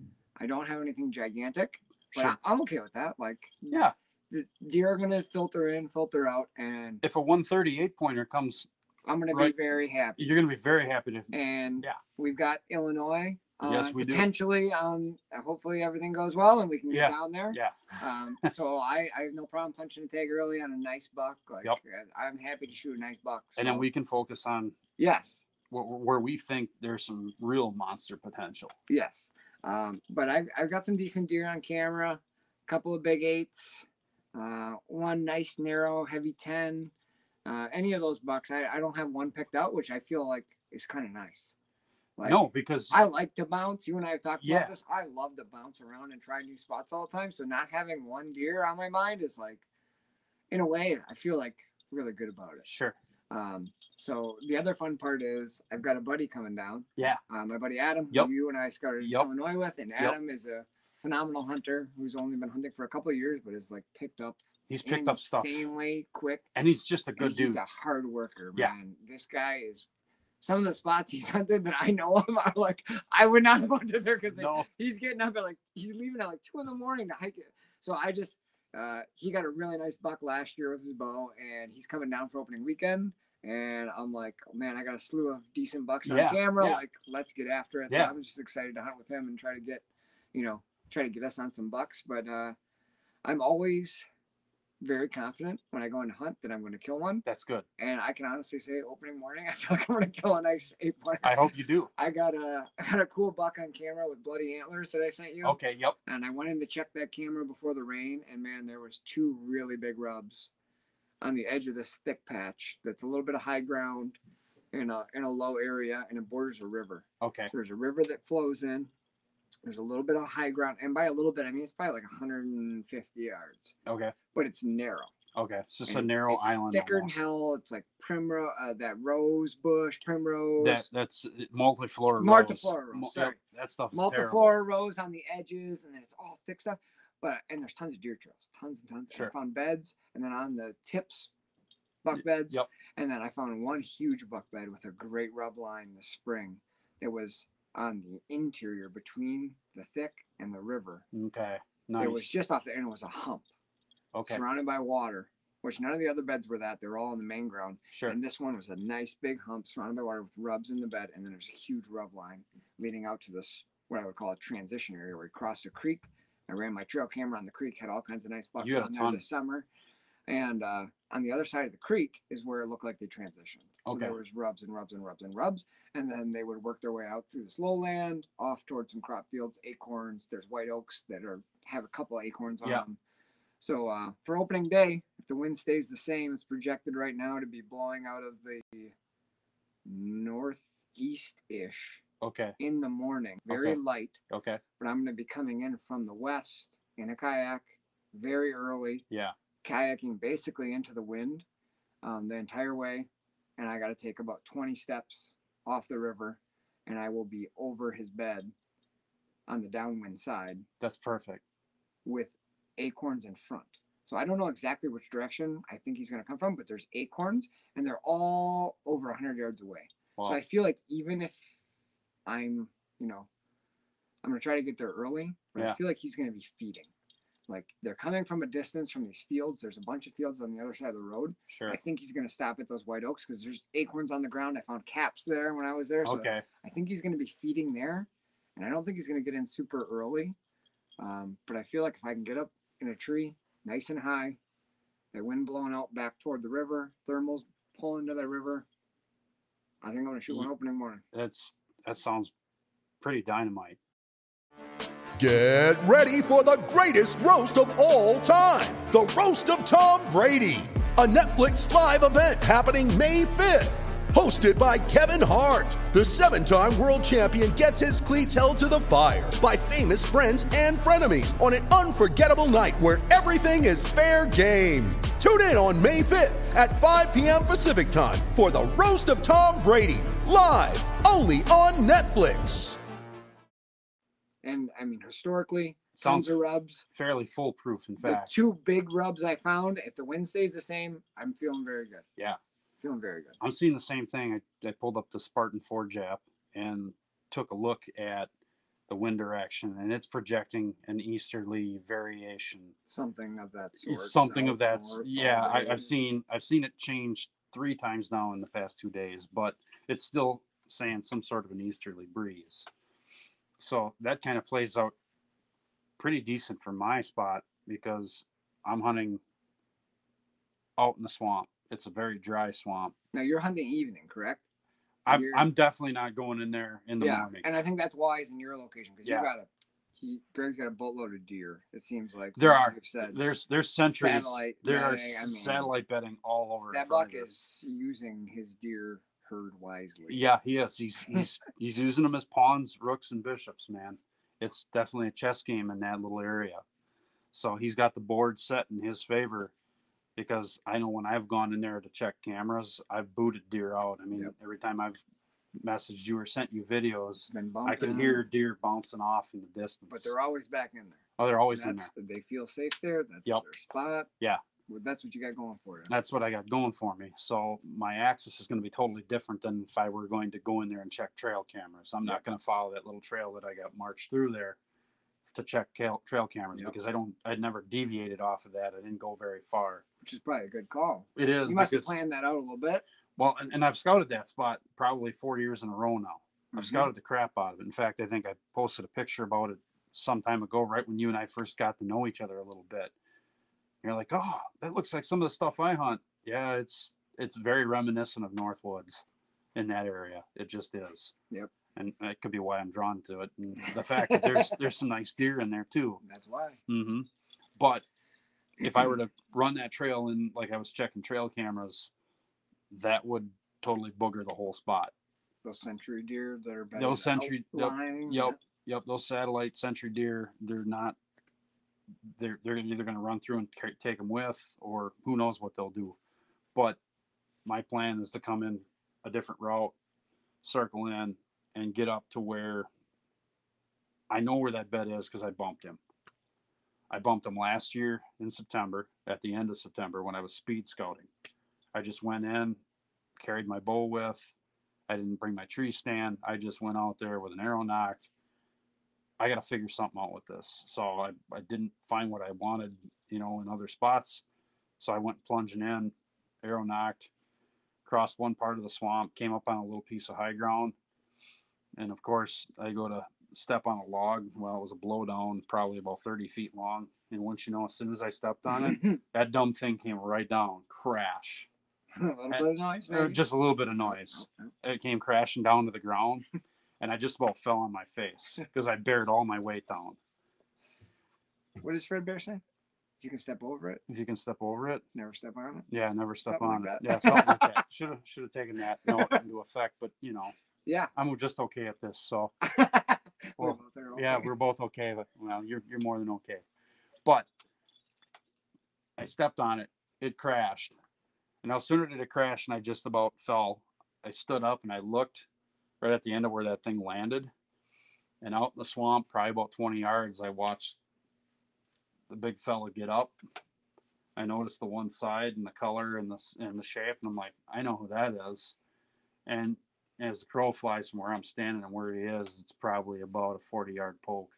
S4: I don't have anything gigantic, but
S3: Sure.
S4: I, I'm okay with that. Like,
S3: Yeah.
S4: the deer are gonna filter in, filter out, and
S3: If a one thirty-eight pointer comes,
S4: I'm gonna
S3: Right.
S4: be very happy.
S3: you're gonna be very happy to.
S4: And
S3: Yeah.
S4: we've got Illinois. Uh,
S3: Yes, we do.
S4: potentially. Um, hopefully everything goes well and we can get
S3: Yeah.
S4: down there.
S3: Yeah.
S4: Um, so I, I have no problem punching a tag early on a nice buck. Like
S3: Yep.
S4: uh, I'm happy to shoot a nice buck.
S3: And then
S4: so-
S3: we can focus on
S4: yes,
S3: where, where we think there's some real monster potential.
S4: yes. Um, but I've I've got some decent deer on camera, a couple of big eights, uh, one nice narrow heavy ten. Uh, any of those bucks, I, I don't have one picked out, which I feel like is kind of nice. Like,
S3: no, because
S4: I like to bounce. You and I have talked
S3: Yeah.
S4: about this. I love to bounce around and try new spots all the time. So not having one deer on my mind is like, in a way, I feel like really good about it.
S3: sure.
S4: Um, so the other fun part is I've got a buddy coming down.
S3: Yeah.
S4: Uh, my buddy Adam,
S3: Yep.
S4: who you and I scouted
S3: Yep.
S4: Illinois with, and
S3: Yep.
S4: Adam is a phenomenal hunter who's only been hunting for a couple of years, but has like picked up
S3: He's picked up stuff,
S4: insanely quick.
S3: and he's just a good
S4: And he's
S3: dude.
S4: a hard worker,
S3: Yeah.
S4: man. This guy is. Some of the spots he's hunted that I know of are like I would not have hunted there because
S3: No,
S4: he's getting up at like he's leaving at like two in the morning to hike it. So I just uh, he got a really nice buck last year with his bow, and he's coming down for opening weekend. And I'm like, oh, man, I got a slew of decent bucks on
S3: Yeah,
S4: camera.
S3: yeah.
S4: Like, let's get after it.
S3: Yeah.
S4: So I'm just excited to hunt with him and try to get, you know, try to get us on some bucks. But uh, I'm always very confident when I go and hunt that I'm going to kill one.
S3: that's good.
S4: And I can honestly say, opening morning, I feel like I'm going to kill a nice eight pointer.
S3: I hope you do.
S4: I got a I got a cool buck on camera with bloody antlers that I sent you.
S3: Okay. Yep.
S4: And I went in to check that camera before the rain, and man, there was two really big rubs on the edge of this thick patch. That's a little bit of high ground in a in a low area, and it borders a river.
S3: Okay.
S4: So there's a river that flows in. There's a little bit of high ground, and by a little bit, I mean it's probably like one hundred fifty yards,
S3: Okay.
S4: but it's narrow.
S3: Okay. It's just
S4: And
S3: a
S4: it's-
S3: narrow
S4: it's
S3: island.
S4: thicker than
S3: almost.
S4: hell. It's like primrose, uh, that rose bush, primrose.
S3: That that's uh, multiflora.
S4: Multiflora rose,
S3: Mo-
S4: sorry.
S3: yep, that stuff is terrible.
S4: multiflora rows on the edges, and then it's all thick stuff. But and there's tons of deer trails, tons and tons. And
S3: Sure.
S4: I found beds, and then on the tips, buck beds.
S3: Yep.
S4: And then I found one huge buck bed with a great rub line this spring. It was on the interior between the thick and the river.
S3: Okay. Nice.
S4: It was just off the end. It was a hump
S3: okay.
S4: surrounded by water, which none of the other beds were that. They were all on the main ground.
S3: Sure.
S4: And this one was a nice big hump surrounded by water with rubs in the bed, and then there's a huge rub line leading out to this what I would call a transition area where we crossed a creek. I ran my trail camera on the creek, had all kinds of nice bucks
S3: You had a
S4: on there
S3: ton.
S4: this summer. And uh, on the other side of the creek is where it looked like they transitioned. So
S3: Okay.
S4: there was rubs and rubs and rubs and rubs, and then they would work their way out through this lowland, off towards some crop fields, acorns. There's white oaks that are have a couple acorns on
S3: Yeah.
S4: them. So uh, for opening day, if the wind stays the same, it's projected right now to be blowing out of the northeast-ish
S3: Okay.
S4: in the morning, very
S3: Okay.
S4: light.
S3: Okay.
S4: But I'm going to be coming in from the west in a kayak very early,
S3: Yeah.
S4: kayaking basically into the wind um, the entire way. and I got to take about twenty steps off the river, and I will be over his bed on the downwind side
S3: That's perfect.
S4: with acorns in front. So I don't know exactly which direction I think he's going to come from, but there's acorns, and they're all over one hundred yards away.
S3: Wow.
S4: So I feel like even if I'm, you know, I'm going to try to get there early, but
S3: Yeah.
S4: I feel like he's going to be feeding. Like they're coming from a distance from these fields. There's a bunch of fields on the other side of the road.
S3: Sure.
S4: I think he's going to stop at those white oaks because there's acorns on the ground. I found caps there when I was there. So
S3: Okay.
S4: I think he's going to be feeding there. And I don't think he's going to get in super early. Um, but I feel like if I can get up in a tree nice and high, the wind blowing out back toward the river, thermals pulling to the river, I think I'm going to shoot one opening morning.
S3: That's that sounds pretty dynamite.
S5: Get ready for the greatest roast of all time, the Roast of Tom Brady, a Netflix live event happening May fifth. Hosted by Kevin Hart, the seven-time world champion gets his cleats held to the fire by famous friends and frenemies on an unforgettable night where everything is fair game. Tune in on May fifth at five p.m. Pacific time for the Roast of Tom Brady, live only on Netflix.
S4: And I mean, historically,
S3: Sounds
S4: tons of rubs.
S3: Fairly foolproof, in
S4: The
S3: fact.
S4: two big rubs I found, if the wind stays the same, I'm feeling very good.
S3: Yeah.
S4: Feeling very good.
S3: I'm seeing the same thing. I, I pulled up the Spartan Forge app and took a look at the wind direction, and it's projecting an easterly variation.
S4: Something of that sort.
S3: Something of that.
S4: south, north,
S3: Yeah,
S4: all
S3: I,
S4: day.
S3: I've seen I've seen it change three times now in the past two days, but it's still saying some sort of an easterly breeze. So that kind of plays out pretty decent for my spot because I'm hunting out in the swamp. It's a very dry swamp.
S4: Now you're hunting evening, correct?
S3: I'm,
S4: You're-
S3: I'm definitely not going in there in the
S4: yeah,
S3: morning.
S4: and I think that's wise in your location because
S3: Yeah.
S4: you got a. He, Greg's got a boatload of deer. It seems like
S3: There
S4: from what
S3: are
S4: you've said.
S3: there's there's centuries.
S4: Satellite
S3: There are
S4: bedding, I mean,
S3: satellite bedding all over. in
S4: that
S3: front
S4: buck
S3: of
S4: is
S3: us.
S4: using his deer herd wisely.
S3: Yeah, he is. He's he's he's using them as pawns, rooks, and bishops. Man, it's definitely a chess game in that little area. So he's got the board set in his favor, because I know when I've gone in there to check cameras, I've booted deer out. I mean,
S4: Yep.
S3: every time I've messaged you or sent you videos,
S4: It's been
S3: I can
S4: bumping,
S3: hear deer bouncing off in the distance.
S4: but they're always back in there.
S3: oh, they're always in there.
S4: That's, they feel safe there. That's
S3: Yep.
S4: their spot.
S3: Yeah.
S4: Well, that's what you got going for you.
S3: That's what I got going for me. So my access is going to be totally different than if I were going to go in there and check trail cameras. I'm not going to follow that little trail that I got marched through there to check trail, trail cameras
S4: Yep.
S3: because I don't, I'd never deviated off of that. I didn't go very far.
S4: Which is probably a good call.
S3: It is
S4: You must have
S3: because,
S4: planned that out a little bit.
S3: well, and, and I've scouted that spot probably four years in a row now. I've
S4: Mhm.
S3: scouted the crap out of it. In fact, I think I posted a picture about it some time ago, right when you and I first got to know each other a little bit. You're like, oh, that looks like some of the stuff I hunt. Yeah, it's it's very reminiscent of Northwoods in that area. It just is.
S4: Yep.
S3: And it could be why I'm drawn to it. And the fact that there's there's some nice deer in there too.
S4: That's why.
S3: hmm But if I were to run that trail and like I was checking trail cameras, that would totally booger the whole spot.
S4: Those century deer that are bedded
S3: Those century- yep,
S4: outlying,
S3: Yep, yep. Those satellite century deer, they're not. They're they're either going to run through and ca- take them with, or who knows what they'll do. But my plan is to come in a different route, circle in, and get up to where I know where that bed is because I bumped him. I bumped him last year in September, at the end of September when I was speed scouting. I just went in, carried my bow with. I didn't bring my tree stand. I just went out there with an arrow knocked. I got to figure something out with this. So I, I didn't find what I wanted, you know, in other spots. So I went plunging in, arrow knocked, crossed one part of the swamp, came up on a little piece of high ground. And of course, I go to step on a log. Well, it was a blowdown, probably about thirty feet long. And once you know, as soon as I stepped on it, that dumb thing came right down, crash.
S4: a little bit of noise,
S3: Uh,
S4: maybe.
S3: Just a little bit of noise. It came crashing down to the ground, and I just about fell on my face because I bared all my weight down.
S4: What does Fred Bear say? You can step over it,
S3: If you can step over it,
S4: never step on it.
S3: yeah, never step
S4: Something
S3: on
S4: like
S3: it.
S4: that.
S3: Yeah, something like that. Should have should have taken that note into effect, but you know,
S4: Yeah.
S3: I'm just okay at this. So
S4: We're
S3: Well,
S4: both there,
S3: yeah,
S4: okay.
S3: we're both okay. But well, you're you're more than okay. But I stepped on it. It crashed. And no sooner did it crash and I just about fell, I stood up and I looked right at the end of where that thing landed. And out in the swamp, probably about twenty yards, I watched the big fella get up. I noticed the one side and the color and the, and the shape. And I'm like, I know who that is. And as the crow flies from where I'm standing and where he is, it's probably about a forty yard poke.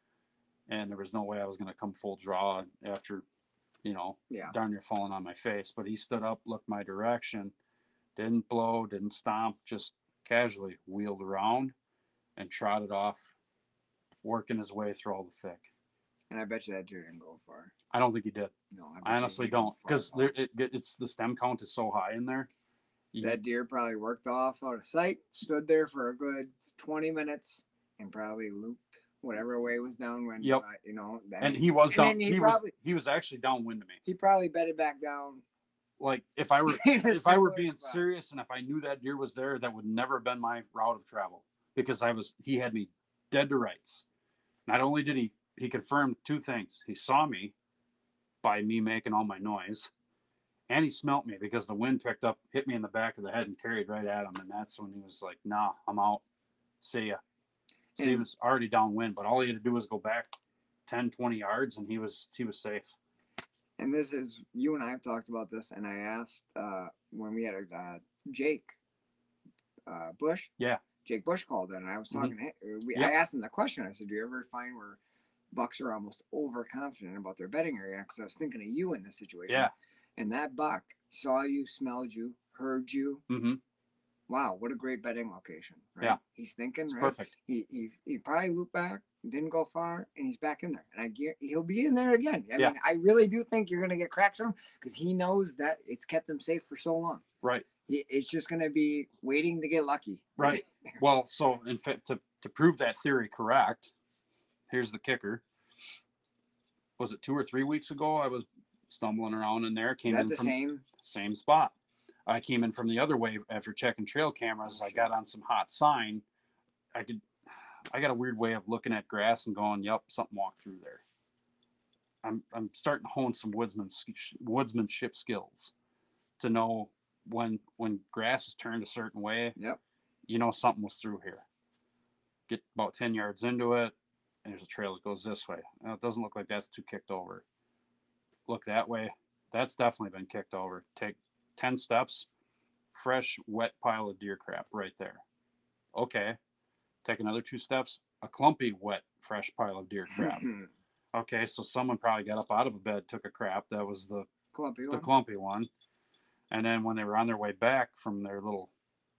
S3: And there was no way I was going to come full draw after, you know,
S4: Yeah.
S3: darn near falling on my face. But he stood up, looked my direction, didn't blow, didn't stomp, just casually wheeled around and trotted off, working his way through all the thick.
S4: And I bet you that deer didn't go far.
S3: I don't think he did.
S4: No, I, bet
S3: I
S4: you
S3: honestly
S4: he didn't
S3: don't,
S4: go
S3: because
S4: far at all.
S3: it, it's the stem count is so high in there. You-
S4: That deer probably worked off out of sight, stood there for a good twenty minutes, and probably looped whatever way was downwind.
S3: Yep.
S4: uh, you know, that
S3: and
S4: mean-
S3: he was
S4: and
S3: down.
S4: then
S3: He,
S4: he
S3: was
S4: probably-
S3: he was actually downwind to me.
S4: he probably bedded back down.
S3: Like if I were
S4: in a
S3: if I were
S4: similar
S3: being
S4: spot.
S3: serious and if I knew that deer was there, that would never have been my route of travel because I was he had me dead to rights. Not only did he he confirmed two things. He saw me by me making all my noise, and he smelt me because the wind picked up, hit me in the back of the head, and carried right at him. And that's when he was like, "Nah, I'm out. See ya." So he
S4: And-
S3: was already downwind, but all he had to do was go back ten, twenty yards, and he was he was safe.
S4: And this is, you and I have talked about this, and I asked uh, when we had a uh, Jake uh, Bush.
S3: Yeah.
S4: Jake Bush called in, and I was
S3: Mhm.
S4: talking to him. We,
S3: Yep.
S4: I asked him the question. I said, do you ever find where bucks are almost overconfident about their bedding area? Because I was thinking of you in this situation.
S3: Yeah.
S4: And that buck saw you, smelled you, heard you.
S3: Mm-hmm.
S4: Wow, what a great bedding location. Right?
S3: Yeah.
S4: He's thinking,
S3: It's
S4: right?
S3: perfect.
S4: He, he he probably looped back, didn't go far, and he's back in there. And I get he'll be in there again. I
S3: Yeah.
S4: mean, I really do think you're gonna get cracks on him because he knows that it's kept him safe for so long.
S3: Right.
S4: He, it's just gonna be waiting to get lucky.
S3: Right. Well, so in fact, to, to prove that theory correct, here's the kicker. Was it two or three weeks ago? I was stumbling around in there, came
S4: Is that
S3: in
S4: the
S3: from
S4: same?
S3: same spot. I came in from the other way after checking trail cameras.
S4: Oh,
S3: I
S4: shit.
S3: got on some hot sign. I could, I got a weird way of looking at grass and going, "Yep, something walked through there." I'm I'm starting to hone some woodsman woodsmanship skills to know when when grass is turned a certain way.
S4: Yep.
S3: You know something was through here. Get about ten yards into it, and there's a trail that goes this way. Now, it doesn't look like that's too kicked over. Look that way. That's definitely been kicked over. Take ten steps, fresh, wet pile of deer crap right there. Okay. Take another two steps, a clumpy, wet, fresh pile of deer crap. Okay, so someone probably got up out of a bed, took a crap. That was the,
S4: Clumpy
S3: the
S4: one.
S3: clumpy one. And then when they were on their way back from their little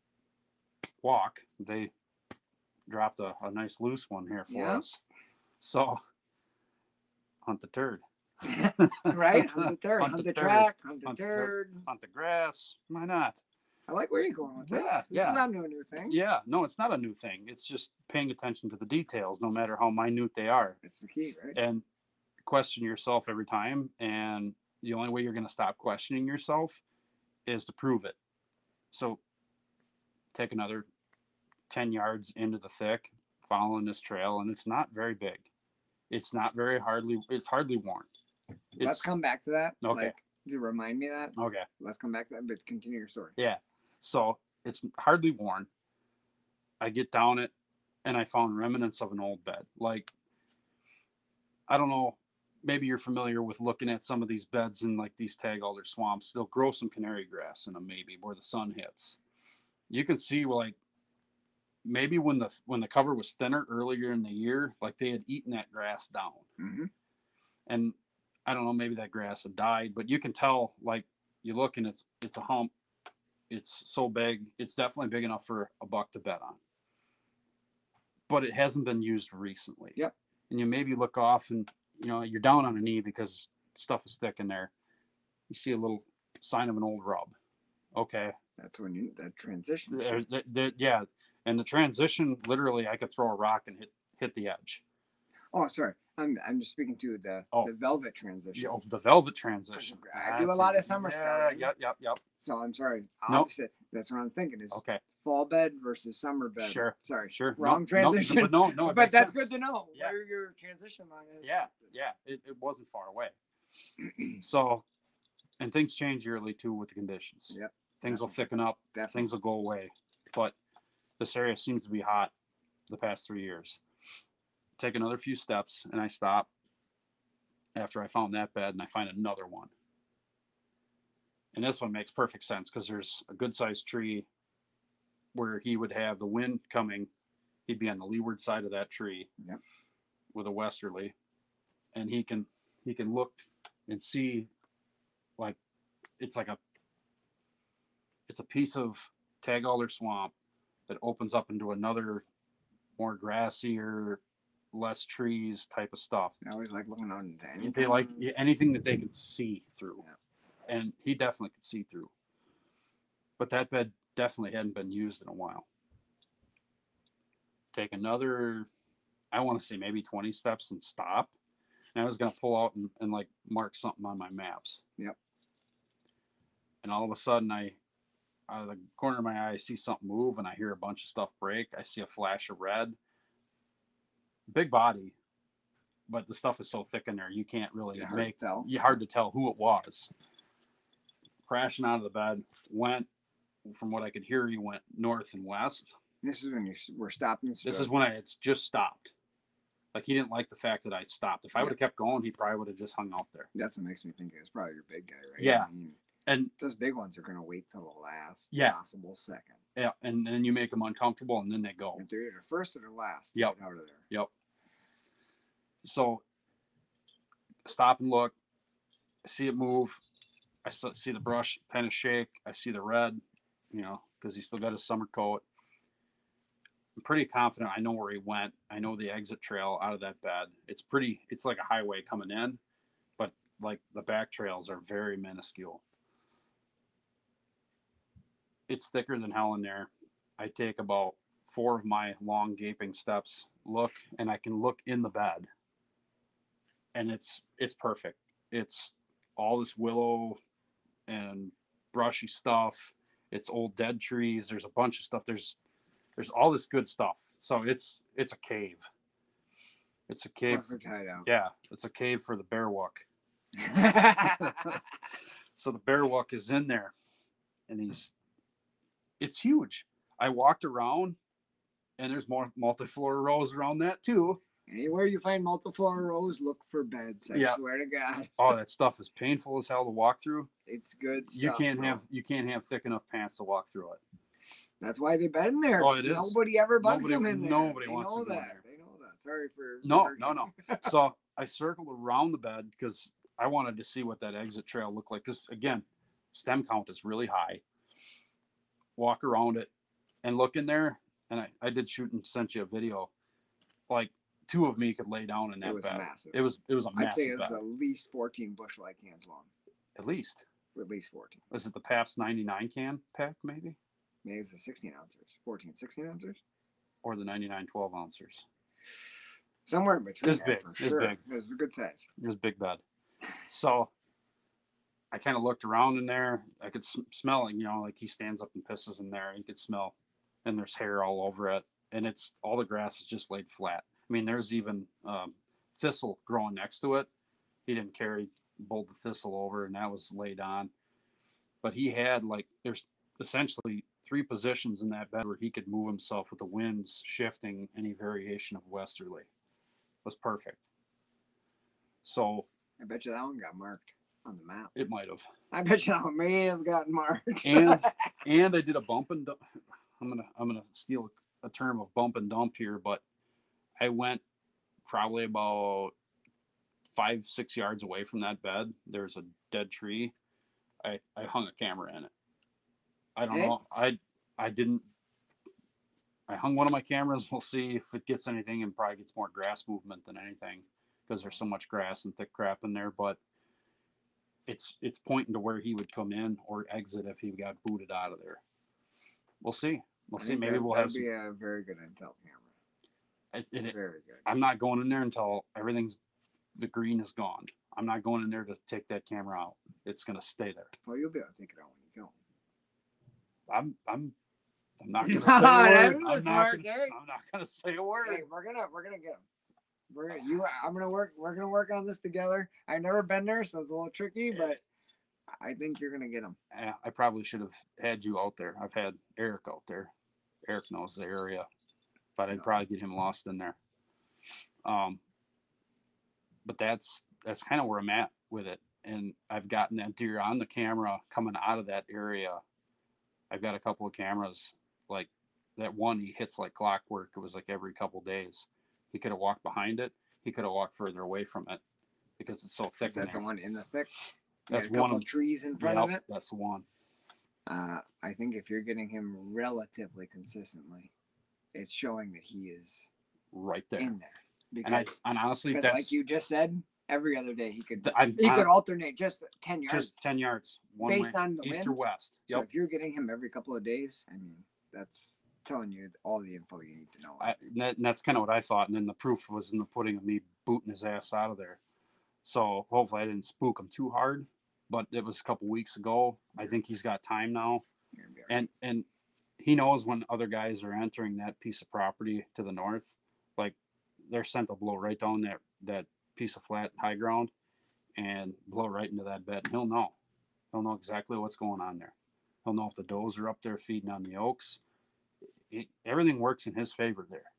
S3: walk, they dropped a, a nice loose one here for
S4: Yeah.
S3: us. So hunt the turd.
S4: Right? Hunt the turd.
S3: Hunt
S4: Hunt
S3: the
S4: the
S3: turd.
S4: track. Hunt the
S3: Hunt the turd.
S4: turd.
S3: Hunt the grass. Why not?
S4: I like where you're going with this.
S3: Yeah,
S4: This
S3: yeah.
S4: is not a new, new thing.
S3: Yeah, no, it's not a new thing. It's just paying attention to the details, no matter how minute they are,
S4: That's the key, right?
S3: and question yourself every time. And the only way you're going to stop questioning yourself is to prove it. So take another ten yards into the thick, following this trail, and it's not very big. It's not very hardly, it's hardly worn.
S4: Let's
S3: It's
S4: come back to that.
S3: Okay.
S4: Like, to remind me of that.
S3: okay.
S4: Let's come back to that, but continue your story.
S3: Yeah. So it's hardly worn. I get down it and I found remnants of an old bed. Like, I don't know, maybe you're familiar with looking at some of these beds in like these tag alder swamps. They'll grow some canary grass in them, maybe where the sun hits. You can see like maybe when the when the cover was thinner earlier in the year, like they had eaten that grass down.
S4: Mm-hmm.
S3: And I don't know, maybe that grass had died, but you can tell, like, you look and it's it's a hump. It's so big. It's definitely big enough for a buck to bet on. But it hasn't been used recently.
S4: Yep.
S3: And you maybe look off and, you know, you're down on a knee because stuff is thick in there. You see a little sign of an old rub. Okay.
S4: That's when you that transition.
S3: There-
S4: shift.
S3: there- there- yeah. And the transition, literally, I could throw a rock and hit hit the edge.
S4: Oh, sorry. I'm I'm just speaking to the
S3: Oh.
S4: the velvet transition.
S3: You know, the velvet transition.
S4: I do a
S3: That's
S4: lot
S3: it.
S4: of summer
S3: yeah,
S4: scouting.
S3: Yep, yep, yep.
S4: So I'm sorry.
S3: Nope.
S4: Opposite. That's what I'm thinking is
S3: Okay.
S4: fall bed versus summer bed.
S3: Sure.
S4: Sorry.
S3: Sure.
S4: Wrong
S3: No, no,
S4: transition.
S3: but no, no, it
S4: but
S3: makes
S4: that's
S3: sense.
S4: good to know
S3: Yeah.
S4: where your transition line is.
S3: Yeah, yeah, it, it wasn't far away. So and things change yearly too with the conditions.
S4: Yep.
S3: Things will
S4: Definitely.
S3: thicken up.
S4: Definitely.
S3: Things will go away. But this area seems to be hot the past three years. Take another few steps, and I stop after I found that bed, and I find another one. And this one makes perfect sense because there's a good-sized tree where he would have the wind coming. He'd be on the leeward side of that tree.
S4: Yep.
S3: With a westerly, and he can he can look and see, like it's like a it's a piece of tag alder swamp that opens up into another more grassier, less trees type of stuff.
S4: I always like looking out into anything.
S3: They like yeah, anything that they can see through.
S4: Yeah.
S3: And he definitely could see through. But that bed definitely hadn't been used in a while. Take another, I want to say maybe twenty steps and stop. And I was going to pull out and, and like mark something on my maps.
S4: Yep.
S3: And all of a sudden, I, out of the corner of my eye, I see something move and I hear a bunch of stuff break. I see a flash of red. Big body, but the stuff is so thick in there, you can't really
S4: Yeah, hard
S3: make
S4: to tell.
S3: you hard to tell who it was. Crashing out of the bed, went, from what I could hear, he went north and west.
S4: This is when you s- were stopping.
S3: This is when I it's just stopped. Like he didn't like the fact that I stopped. If I would have kept going, he probably would have just hung out there.
S4: That's what makes me think it was probably your big guy, right?
S3: Yeah.
S4: I mean,
S3: And
S4: those big ones are going to wait till the last
S3: Yeah.
S4: possible second.
S3: yeah, and then you make them uncomfortable, and then they go.
S4: If they're either first or the last,
S3: Yep.
S4: get out of there.
S3: Yep. So stop and look. I see it move. I s- see the brush kind of shake. I see the red, you know, because he's still got his summer coat. I'm pretty confident I know where he went. I know the exit trail out of that bed. It's pretty, it's like a highway coming in, but like the back trails are very minuscule. It's thicker than hell in there. I take about four of my long gaping steps, look, and I can look in the bed. And it's it's perfect. It's all this willow and brushy stuff. It's old dead trees. There's a bunch of stuff. There's there's all this good stuff. So it's it's a cave. It's a cave.
S4: Perfect hideout.
S3: Yeah, it's a cave for the bearwuck. So the bearwuck is in there, and he's it's huge. I walked around, and there's more multiflora rows around that too.
S4: Anywhere you find multiflora rows, look for beds. I
S3: Yeah.
S4: swear to God,
S3: Oh, that stuff is painful as hell to walk through.
S4: it's good stuff.
S3: You can't
S4: bro.
S3: have you can't have thick enough pants to walk through it.
S4: That's why they bed in there.
S3: Oh,
S4: 'cause
S3: it is.
S4: Nobody ever bugs
S3: Nobody-
S4: them in there.
S3: nobody
S4: they
S3: wants
S4: know
S3: to go in
S4: that.
S3: there.
S4: They know that. Sorry for
S3: No,
S4: for-
S3: no, no. So I circled around the bed because I wanted to see what that exit trail looked like. Because again, stem count is really high. Walk around it and look in there. And I, I did shoot and sent you a video. Like two of me could lay down in that
S4: It was
S3: bed.
S4: massive.
S3: It was it was a
S4: I'd say
S3: massive
S4: it was
S3: bed.
S4: at least fourteen bush light cans long.
S3: At least.
S4: At least fourteen.
S3: Was it the Pabst ninety-nine can pack maybe?
S4: Maybe it's a sixteen ounces, fourteen, sixteen ounces.
S3: Or the ninety-nine twelve ounces?
S4: Somewhere in between.
S3: It's
S4: there,
S3: big.
S4: for
S3: It's
S4: sure.
S3: big.
S4: It was a good size.
S3: It was a big bed. So I kind of looked around in there. I could sm- smell it, you know, like he stands up and pisses in there. You could smell, and there's hair all over it. And it's all the grass is just laid flat. I mean, there's even um, thistle growing next to it. He didn't care. He bowled the thistle over, and that was laid on. But he had like, there's essentially three positions in that bed where he could move himself with the winds shifting any variation of westerly. It was perfect. So
S4: I bet you that one got marked on the map.
S3: it might have.
S4: I bet you that one may have gotten marked.
S3: and and I did a bump and dump. I'm gonna I'm gonna steal a term of bump and dump here, but I went probably about five six yards away from that bed. There's a dead tree. I I hung a camera in it. I don't
S4: Hey.
S3: know. I I didn't. I hung one of my cameras. We'll see if it gets anything, and probably gets more grass movement than anything because there's so much grass and thick crap in there. But it's it's pointing to where he would come in or exit if he got booted out of there. We'll see. We'll
S4: I
S3: see.
S4: think
S3: Maybe
S4: that,
S3: we'll
S4: that'd
S3: have some.
S4: be a very good intel camera.
S3: It's, it, it,
S4: Very good.
S3: I'm not going in there until everything's the green is gone. I'm not going in there to take that camera out. It's gonna stay there.
S4: Well, you'll be able to take it out when you go.
S3: I'm I'm I'm not gonna say
S4: That
S3: a word.
S4: is a
S3: I'm not
S4: smart
S3: gonna,
S4: Derek.
S3: I'm not gonna say a word.
S4: Hey, we're gonna we're gonna get him. We're gonna, you. I'm gonna work. We're gonna work on this together. I've never been there, so it's a little tricky, but I think you're gonna get him.
S3: Eh, I probably should have had you out there. I've had Eric out there. Eric knows the area, but I'd
S4: No.
S3: probably get him lost in there. Um, but that's that's kind of where I'm at with it, and I've gotten that deer on the camera coming out of that area. I've got a couple of cameras, like that one he hits like clockwork. It was like every couple days. He could have walked behind it. He could have walked further away from it because it's so thick.
S4: Is that
S3: in
S4: the
S3: there.
S4: one in the thick? You
S3: That's
S4: got a
S3: one
S4: couple
S3: of
S4: of trees in front
S3: Yep,
S4: of it.
S3: that's the one.
S4: Uh, I think if you're getting him relatively consistently, it's showing that he is
S3: Right there.
S4: in there.
S3: And I
S4: Because,
S3: and honestly,
S4: because
S3: that's
S4: like you just said, every other day he could
S3: th- I'm,
S4: he could
S3: I'm
S4: alternate just ten yards.
S3: just ten yards, one
S4: based
S3: way,
S4: on the
S3: east
S4: wind.
S3: or west.
S4: So
S3: Yep.
S4: if you're getting him every couple of days, I mean, that's telling you all the info you need to know.
S3: I, and, that, and that's kind of what I thought. And then the proof was in the pudding of me booting his ass out of there. So hopefully I didn't spook him too hard. But it was a couple weeks ago. I think he's got time now,
S4: You're gonna be all right.
S3: and and he knows when other guys are entering that piece of property to the north, like their scent will blow right down that that piece of flat high ground, and blow right into that bed. And he'll know. He'll know exactly what's going on there. He'll know if the does are up there feeding on the oaks. It, everything works in his favor there.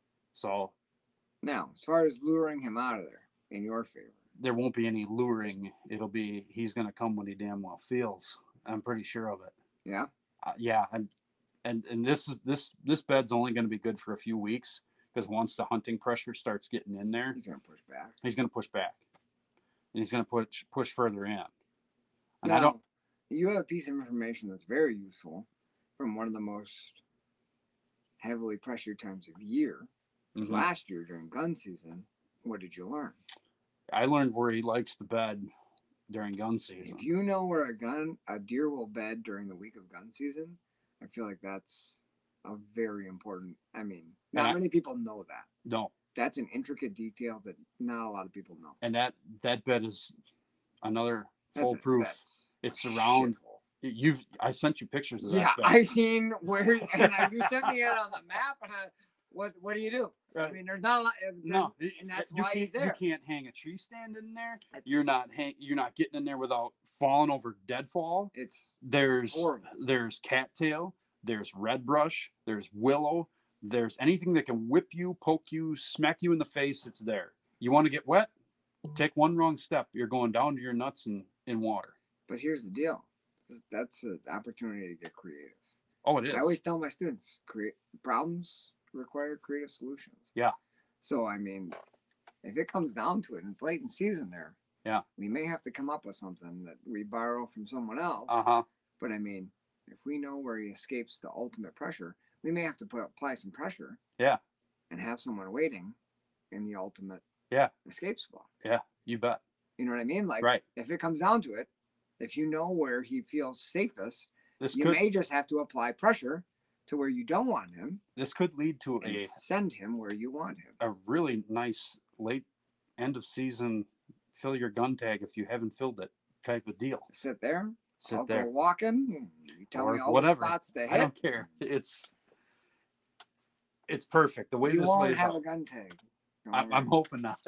S3: So
S4: Now, as far as luring him out of there in your favor,
S3: there won't be any luring. It'll be he's going to come when he damn well feels. I'm pretty sure of it.
S4: yeah,
S3: Uh, yeah, I'm, and and this is this this bed's only going to be good for a few weeks because once the hunting pressure starts getting in there,
S4: he's gonna push back.
S3: he's going to push back, and he's going to push push further in. And
S4: now,
S3: I don't.
S4: you have a piece of information that's very useful from one of the most heavily pressured times of year.
S3: Mhm.
S4: Last year during gun season, what did you learn?
S3: I learned where he likes to bed during gun season.
S4: If you know where a gun, a deer will bed during the week of gun season, I feel like that's a very important. I mean, not
S3: And I-
S4: many people know that.
S3: No,
S4: That's an intricate detail that not a lot of people know.
S3: and that that bed is another
S4: That's a-
S3: foolproof.
S4: that's
S3: It's
S4: a
S3: around.
S4: shithole.
S3: You've I sent you pictures of that
S4: Yeah,
S3: bed.
S4: I seen where, and I, you sent me it on the map, and I, what what do you do? I
S3: Right.
S4: mean, there's not a lot. uh,
S3: No,
S4: there's- and that's
S3: you
S4: why
S3: can't,
S4: he's there.
S3: You can't hang a tree stand in there.
S4: It's-
S3: You're not hang, You're not getting in there without falling over deadfall.
S4: It's
S3: There's
S4: horrible.
S3: there's cattail. There's red brush. There's willow. There's anything that can whip you, poke you, smack you in the face. It's there. You want to get wet? Take one wrong step. You're going down to your nuts in, in water.
S4: but here's the deal. This- That's an opportunity to get creative.
S3: Oh, it is.
S4: I always tell my students, create problems require creative solutions.
S3: Yeah.
S4: So I mean, if it comes down to it, and it's late in season there,
S3: Yeah.
S4: we may have to come up with something that we borrow from someone else.
S3: Uh huh.
S4: But I mean, if we know where he escapes the ultimate pressure, we may have to put, apply some pressure.
S3: Yeah.
S4: And have someone waiting in the ultimate
S3: Yeah.
S4: escape spot.
S3: Yeah. You bet.
S4: You know what I mean? Like,
S3: Right.
S4: if it comes down to it, if you know where he feels safest,
S3: This
S4: you
S3: could
S4: may just have to apply pressure to where you don't want him
S3: this could lead to
S4: and
S3: a
S4: send him where you want him.
S3: a really nice late end of season fill your gun tag if you haven't filled it type of deal.
S4: Sit there.
S3: Sit
S4: I'll
S3: there.
S4: go walking. You tell
S3: Or
S4: me all
S3: whatever.
S4: the spots to
S3: I
S4: hit.
S3: don't care. It's it's perfect the way
S4: You
S3: this
S4: won't
S3: lays
S4: have
S3: out.
S4: a gun tag. Don't
S3: I'm, I'm
S4: worry.
S3: hoping not.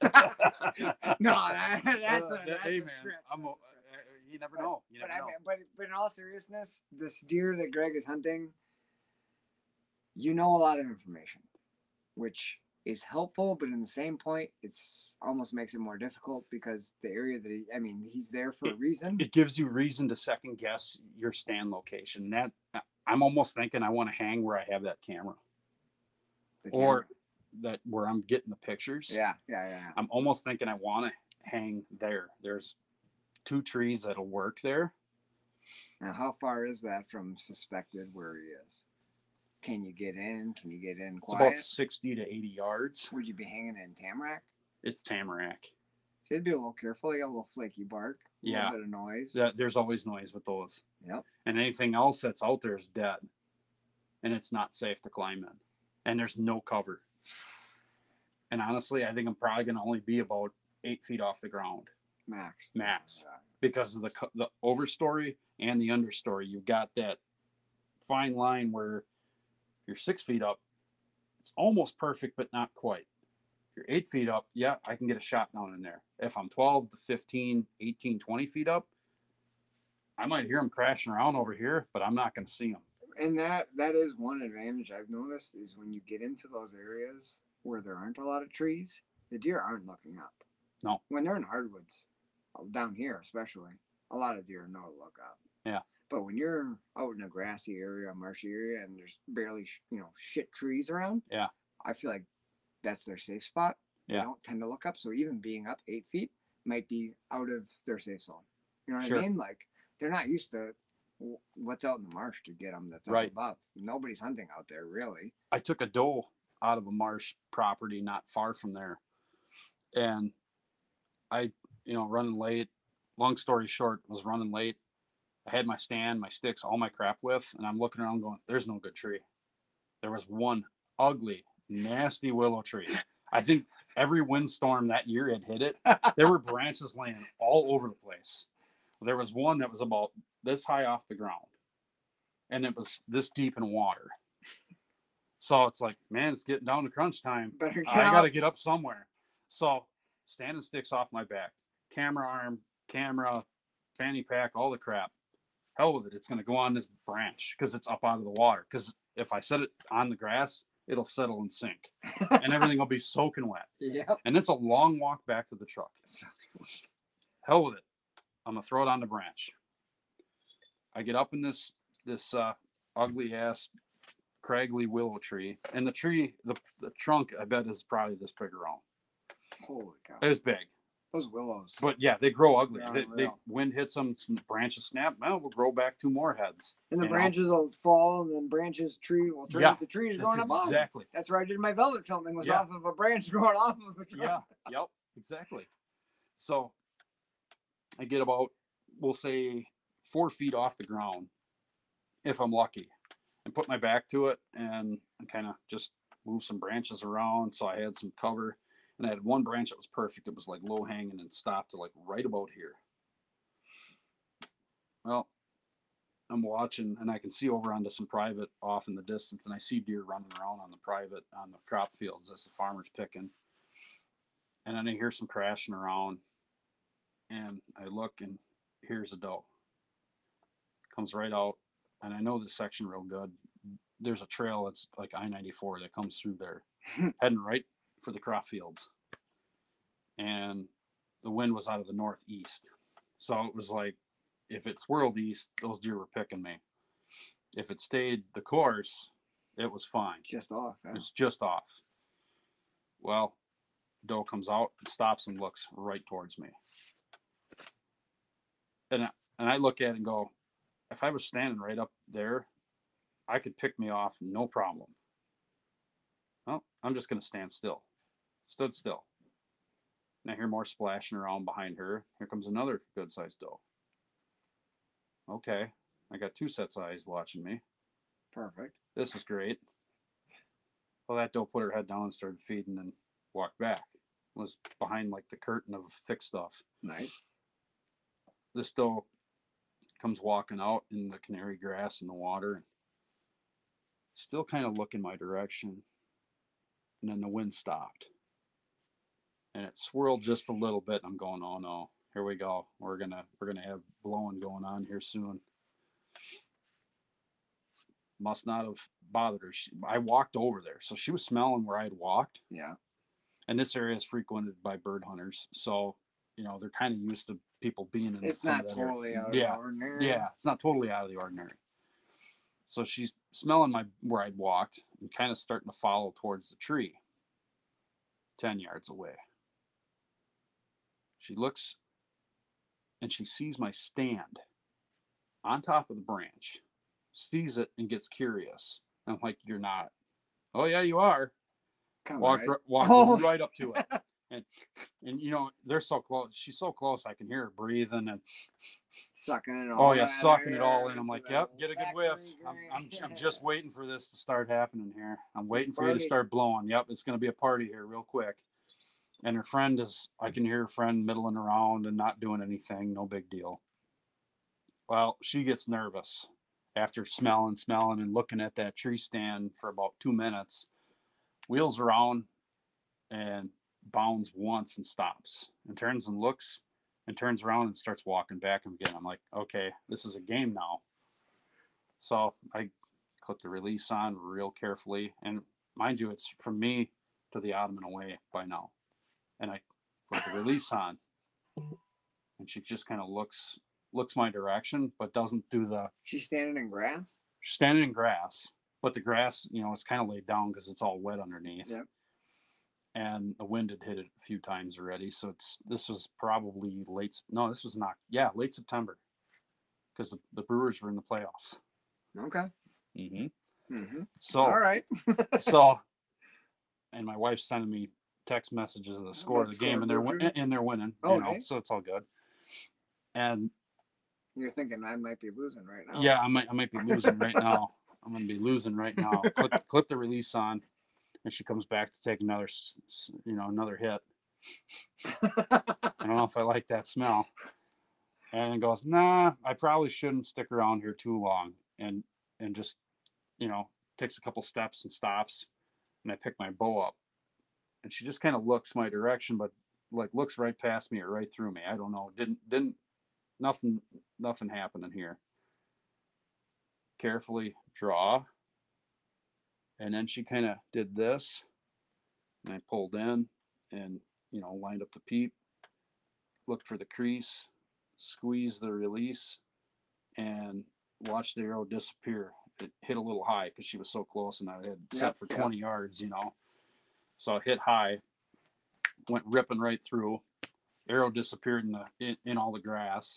S4: No, that- that's a,
S3: Uh,
S4: that's
S3: hey
S4: a
S3: man,
S4: stretch.
S3: I'm,
S4: That's
S3: a-
S4: a stretch.
S3: uh, you never
S4: But-
S3: know. You
S4: But,
S3: never
S4: I
S3: know.
S4: mean, but but in all seriousness, this deer that Greg is hunting, you know a lot of information, which is helpful, but in the same point, it's almost makes it more difficult because the area that he, I mean, he's there for a reason.
S3: It gives you reason to second guess your stand location. That I'm almost thinking I want to hang where I have that camera,
S4: the
S3: or
S4: camera.
S3: that where I'm getting the pictures.
S4: yeah, yeah, yeah.
S3: I'm almost thinking I want to hang there. There's two trees that'll work there.
S4: Now, how far is that from suspected where he is? Can you get in? Can you get in
S3: It's
S4: quiet?
S3: about sixty to eighty yards.
S4: Would you be hanging in Tamarack?
S3: It's Tamarack.
S4: So you'd be a little careful. You got a little flaky bark, a
S3: Yeah.
S4: little bit of noise.
S3: That- There's always noise with those.
S4: Yep.
S3: And anything else that's out there is dead. And it's not safe to climb in. And there's no cover. And honestly, I think I'm probably going to only be about eight feet off the ground,
S4: Max.
S3: max,
S4: Yeah.
S3: because of the co- the overstory and the understory. You've got that fine line where you're six feet up. It's almost perfect, but not quite. If you're eight feet up, yeah, I can get a shot down in there. If I'm twelve to fifteen, eighteen, twenty feet up, I might hear them crashing around over here, but I'm not going to see them.
S4: And that that is one advantage I've noticed is when you get into those areas where there aren't a lot of trees, the deer aren't looking up.
S3: No.
S4: When they're in hardwoods, down here especially, a lot of deer know to look up.
S3: Yeah.
S4: But when you're out in a grassy area, a marshy area, and there's barely, you know, shit trees around,
S3: yeah,
S4: I feel like that's their safe spot. They
S3: yeah.
S4: don't tend to look up, so even being up eight feet might be out of their safe zone. You know what
S3: Sure.
S4: I mean? Like, they're not used to what's out in the marsh to get them that's up
S3: Right.
S4: above. Nobody's hunting out there, really.
S3: I took a doe out of a marsh property not far from there. And I, you know, running late, long story short, was running late. I had my stand, my sticks, all my crap with, and I'm looking around going, there's no good tree. There was one ugly, nasty willow tree. I think every windstorm that year had hit it. There were branches laying all over the place. There was one that was about this high off the ground, and it was this deep in water. So it's like, man, it's getting down to crunch time.
S4: Better get
S3: I got to
S4: out.
S3: get up somewhere. So standing sticks off my back, camera arm, camera, fanny pack, all the crap. Hell with it. It's going to go on this branch because it's up out of the water. Because if I set it on the grass, it'll settle and sink, and everything will be soaking wet.
S4: Yep.
S3: And it's a long walk back to the truck. Hell with it. I'm gonna throw it on the branch. I get up in this this uh, ugly ass craggly willow tree, and the tree, the the trunk, I bet is probably this big around.
S4: Holy cow.
S3: It's big,
S4: Those willows.
S3: but yeah, they grow ugly.
S4: They're
S3: They, they
S4: unreal.
S3: wind hits them, some branches snap. Well, we'll grow back two more heads.
S4: And the
S3: you know?
S4: branches will fall, and then branches, tree will turn
S3: Yeah,
S4: into trees
S3: That's
S4: going above.
S3: exactly.
S4: That's where I did my velvet filming, was
S3: Yeah.
S4: off of a branch growing off of a tree.
S3: Yeah. Yep. Exactly. So I get about, we'll say, four feet off the ground, if I'm lucky, and put my back to it and kind of just move some branches around. So I had some cover, and I had one branch that was perfect. It was like low hanging and stopped to like right about here. Well, I'm watching, and I can see over onto some private off in the distance, and I see deer running around on the private on the crop fields as the farmer's picking. And then I hear some crashing around, and I look, and here's a doe. Comes right out, and I know this section real good. There's a trail that's like I ninety-four that comes through there, heading right for the crop fields. And the wind was out of the northeast. So it was like, if it swirled east, those deer were picking me. If it stayed the course, it was fine.
S4: Just off. Yeah.
S3: It's just off. Well, doe comes out and stops and looks right towards me. And I, and I look at it and go, if I was standing right up there, I could pick me off, no problem. Well, I'm just going to stand still. Stood still. And I hear more splashing around behind her. Here comes another good-sized doe. Okay, I got two sets of eyes watching me.
S4: Perfect.
S3: This is great. Well, that doe put her head down and started feeding and walked back. Was behind like the curtain of thick stuff.
S4: Nice.
S3: This doe comes walking out in the canary grass in the water, still kind of looking my direction. And then the wind stopped, and it swirled just a little bit. I'm going, oh no, here we go. We're gonna we're gonna have blowing going on here soon. Must not have bothered her. She, I walked over there, so she was smelling where I'd walked.
S4: Yeah.
S3: And this area is frequented by bird hunters, so you know they're kind of used to people being in.
S4: It's
S3: some
S4: not
S3: of that area.
S4: totally out of
S3: Yeah.
S4: the ordinary.
S3: Yeah, it's not totally out of the ordinary. So she's smelling my where I'd walked and kind of starting to follow towards the tree, ten yards away. She looks and she sees my stand on top of the branch, sees it and gets curious. I'm like, you're not. Oh yeah, you are.
S4: Come
S3: Walk,
S4: on.
S3: right, walk
S4: Oh.
S3: right up to it. And, and you know, they're so close. She's so close. I can hear her breathing and
S4: Sucking it all
S3: oh yeah,
S4: that
S3: sucking it
S4: air
S3: all in. I'm
S4: into
S3: like,
S4: that
S3: yep, get a good whiff.
S4: factory
S3: I'm, I'm,
S4: green.
S3: I'm just waiting for this to start happening here. I'm waiting for you to
S4: party.
S3: start blowing. Yep, it's going to be a party here real quick. And her friend is, I can hear her friend middling around and not doing anything. No big deal. Well, she gets nervous after smelling, smelling, and looking at that tree stand for about two minutes. Wheels around and bounds once and stops and turns and looks and turns around and starts walking back again. I'm like, okay, this is a game now. So I clip the release on real carefully. And mind you, it's from me to the ottoman away by now. And I put the release on. And she just kind of looks looks my direction, but doesn't do the...
S4: She's standing in grass?
S3: She's standing in grass. But the grass, you know, it's kind of laid down because it's all wet underneath.
S4: Yep.
S3: And the wind had hit it a few times already. So it's this was probably late... No, this was not... Yeah, late September. Because the, the Brewers were in the playoffs.
S4: Okay.
S3: Mm-hmm.
S4: Mm-hmm.
S3: So...
S4: All right.
S3: so... And my wife's sending me text messages of the score
S4: What
S3: of the
S4: score,
S3: game, and they're
S4: Brewer?
S3: win- and they're winning.
S4: Oh,
S3: you know,
S4: hey.
S3: so it's all good. And
S4: You're thinking I might be losing right now.
S3: yeah, I might I might be losing right now. I'm gonna be losing right now. Clip, clip the release on, and she comes back to take another, s- s- you know, another hit. I don't know if I like that smell. And goes, nah, I probably shouldn't stick around here too long. And and just, you know, takes a couple steps and stops. And I pick my bow up. And she just kind of looks my direction, but like looks right past me or right through me. I don't know. Didn't didn't nothing nothing happening here. Carefully draw. And then she kind of did this. And I pulled in and, you know, lined up the peep. Looked for the crease. Squeezed the release. And watched the arrow disappear. It hit a little high because she was so close and I had set
S4: Yep,
S3: for
S4: yep.
S3: twenty yards, you know. So it hit high. Went ripping right through. Arrow disappeared in the in, in all the grass.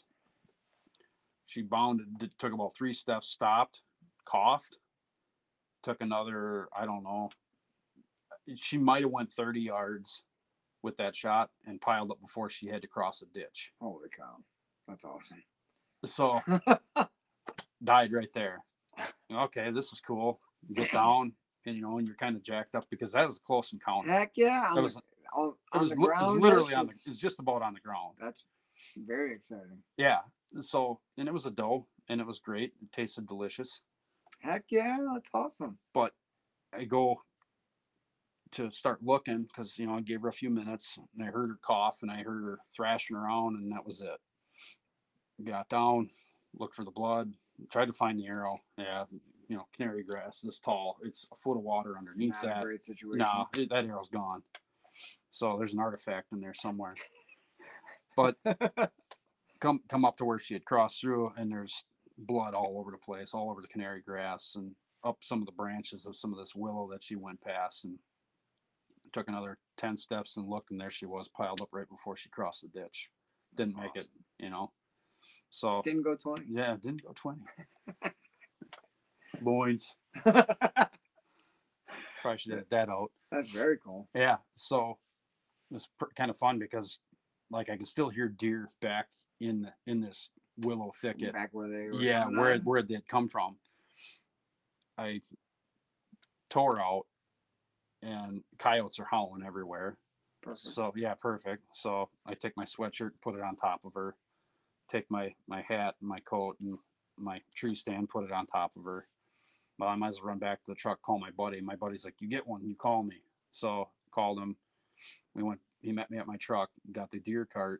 S3: She bounded, did, took about three steps, stopped, coughed, took another, I don't know. She might have went thirty yards with that shot and piled up before she had to cross a ditch.
S4: Holy cow. That's awesome.
S3: So died right there. Okay, this is cool. Get down, and you know, and you're kind of jacked up because that was a close encounter.
S4: Heck yeah. On
S3: It was,
S4: the, on,
S3: it
S4: on
S3: was,
S4: the
S3: li- it
S4: ground.
S3: was literally
S4: this
S3: on the,
S4: is-
S3: it was just about on the ground.
S4: That's very exciting.
S3: Yeah. So, and it was a doe, and it was great. It tasted delicious.
S4: Heck yeah. That's awesome.
S3: But I go to start looking because, you know, I gave her a few minutes, and I heard her cough, and I heard her thrashing around, and that was it. Got down, looked for the blood, tried to find the arrow. Yeah, you know, canary grass this tall. It's a foot of water underneath
S4: Not a
S3: that.
S4: great situation.
S3: No, it, that arrow's gone. So there's an artifact in there somewhere. But come come up to where she had crossed through, and there's blood all over the place, all over the canary grass, and up some of the branches of some of this willow that she went past, and took another ten steps and looked, and there she was, piled up right before she crossed the ditch. Didn't
S4: That's
S3: make it, you know. So
S4: Didn't go twenty.
S3: yeah, didn't go twenty. Loins. Probably should have that out.
S4: That's very cool.
S3: Yeah, so it was pr- kind of fun because, like, I can still hear deer back in the, in this willow thicket.
S4: Back where they were.
S3: Yeah,
S4: coming
S3: where
S4: on.
S3: where they'd come from. I tore out, and coyotes are howling everywhere.
S4: Perfect.
S3: So yeah, perfect. So I take my sweatshirt, put it on top of her, take my my hat and my coat and my tree stand, put it on top of her. Well, I might as well run back to the truck, call my buddy. My buddy's like, "You get one, you call me." So called him. We went. He met me at my truck. Got the deer cart.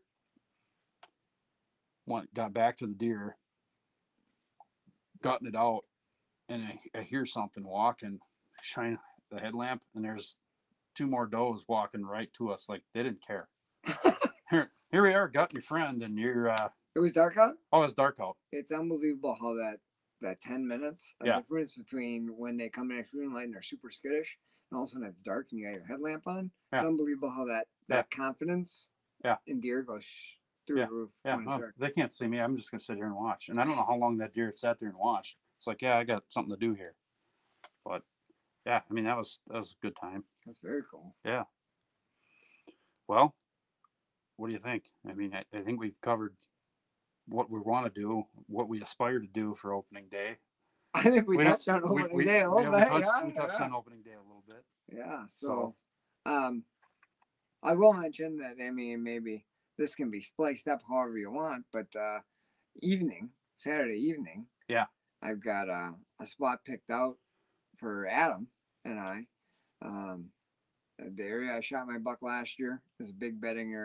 S3: Went got back to the deer. Gotten it out, and I, I hear something walking, shine the headlamp, and there's two more does walking right to us, like they didn't care. here, here we are, got your friend, and you're. Uh,
S4: It was dark out.
S3: oh, it's dark out.
S4: It's unbelievable how that that ten minutes a
S3: Yeah.
S4: difference between when they come in at shooting light and they're super skittish, and all of a sudden it's dark and you got your headlamp on. It's
S3: Yeah.
S4: unbelievable how that that confidence
S3: Yeah.
S4: in deer goes sh- through
S3: Yeah.
S4: the roof.
S3: Yeah,
S4: when it's
S3: well,
S4: dark.
S3: they can't see me. I'm just gonna sit here and watch. And I don't know how long that deer sat there and watched. It's like, yeah, I got something to do here. But yeah, I mean that was that was a good time.
S4: That's very cool.
S3: Yeah. Well, what do you think? I mean, I, I think we've covered what we want to do, what we aspire to do for opening day.
S4: I think we,
S3: We don't-
S4: touched on
S3: we-
S4: opening
S3: we-
S4: day a little
S3: yeah,
S4: bit.
S3: We touched,
S4: yeah,
S3: we touched
S4: yeah.
S3: on opening day a little bit.
S4: Yeah. So, um, I will mention that, I mean, maybe this can be spliced up however you want, but uh, evening, Saturday evening,
S3: Yeah.
S4: I've got a, a spot picked out for Adam and I. Um, the area I shot my buck last year is a big bedding area.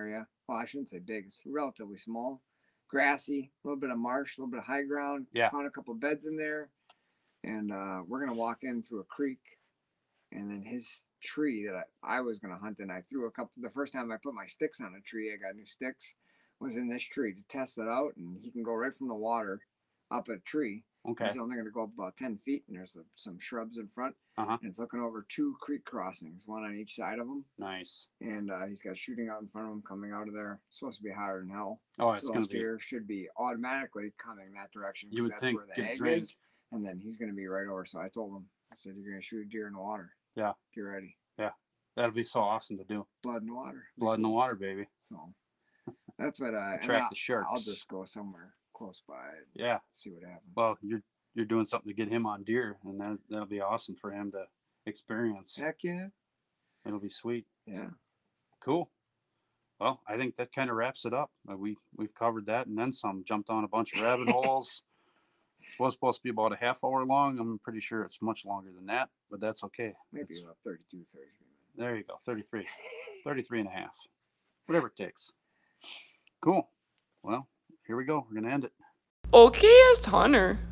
S4: well, I shouldn't say big. It's relatively small, grassy, a little bit of marsh, a little bit of high ground.
S3: Yeah.
S4: Found a couple beds in there, and uh, we're gonna walk in through a creek, and then his tree that I, I was gonna hunt, and I threw a couple. The first time I put my sticks on a tree, I got new sticks. Was in this tree to test it out, and he can go right from the water up a tree.
S3: Okay.
S4: He's only going to go up about ten feet, and there's a, some shrubs in front.
S3: Uh-huh.
S4: And it's looking over two creek crossings, one on each side of him.
S3: Nice.
S4: And uh, he's got shooting out in front of him coming out of there. It's supposed to be higher than hell.
S3: Oh, it's
S4: so
S3: going
S4: those
S3: to be.
S4: deer should be automatically coming that direction.
S3: You would
S4: that's
S3: think
S4: where the
S3: get
S4: egg
S3: drained.
S4: is. And then he's going to be right over. So I told him, I said, you're going to shoot a deer in the water.
S3: Yeah.
S4: Get ready.
S3: Yeah. That'd be so awesome to do.
S4: Blood in the water.
S3: Blood in the water, baby.
S4: So that's what I
S3: Attract the sharks.
S4: I'll just go somewhere close by and
S3: Yeah.
S4: see what happens.
S3: Well, you're you're doing something to get him on deer, and that that'll be awesome for him to experience.
S4: Heck yeah.
S3: It'll be sweet.
S4: Yeah.
S3: Cool. Well, I think that kind of wraps it up. Uh, we we've covered that and then some. Jumped on a bunch of rabbit holes. It was supposed to be about a half hour long. I'm pretty sure it's much longer than that, but that's okay.
S4: Maybe
S3: It's-
S4: about thirty-two, thirty-three minutes.
S3: there you go. thirty-three. thirty-three and a half. Whatever it takes. Cool. Well, here we go. We're going to end it.
S6: Okayest Hunter.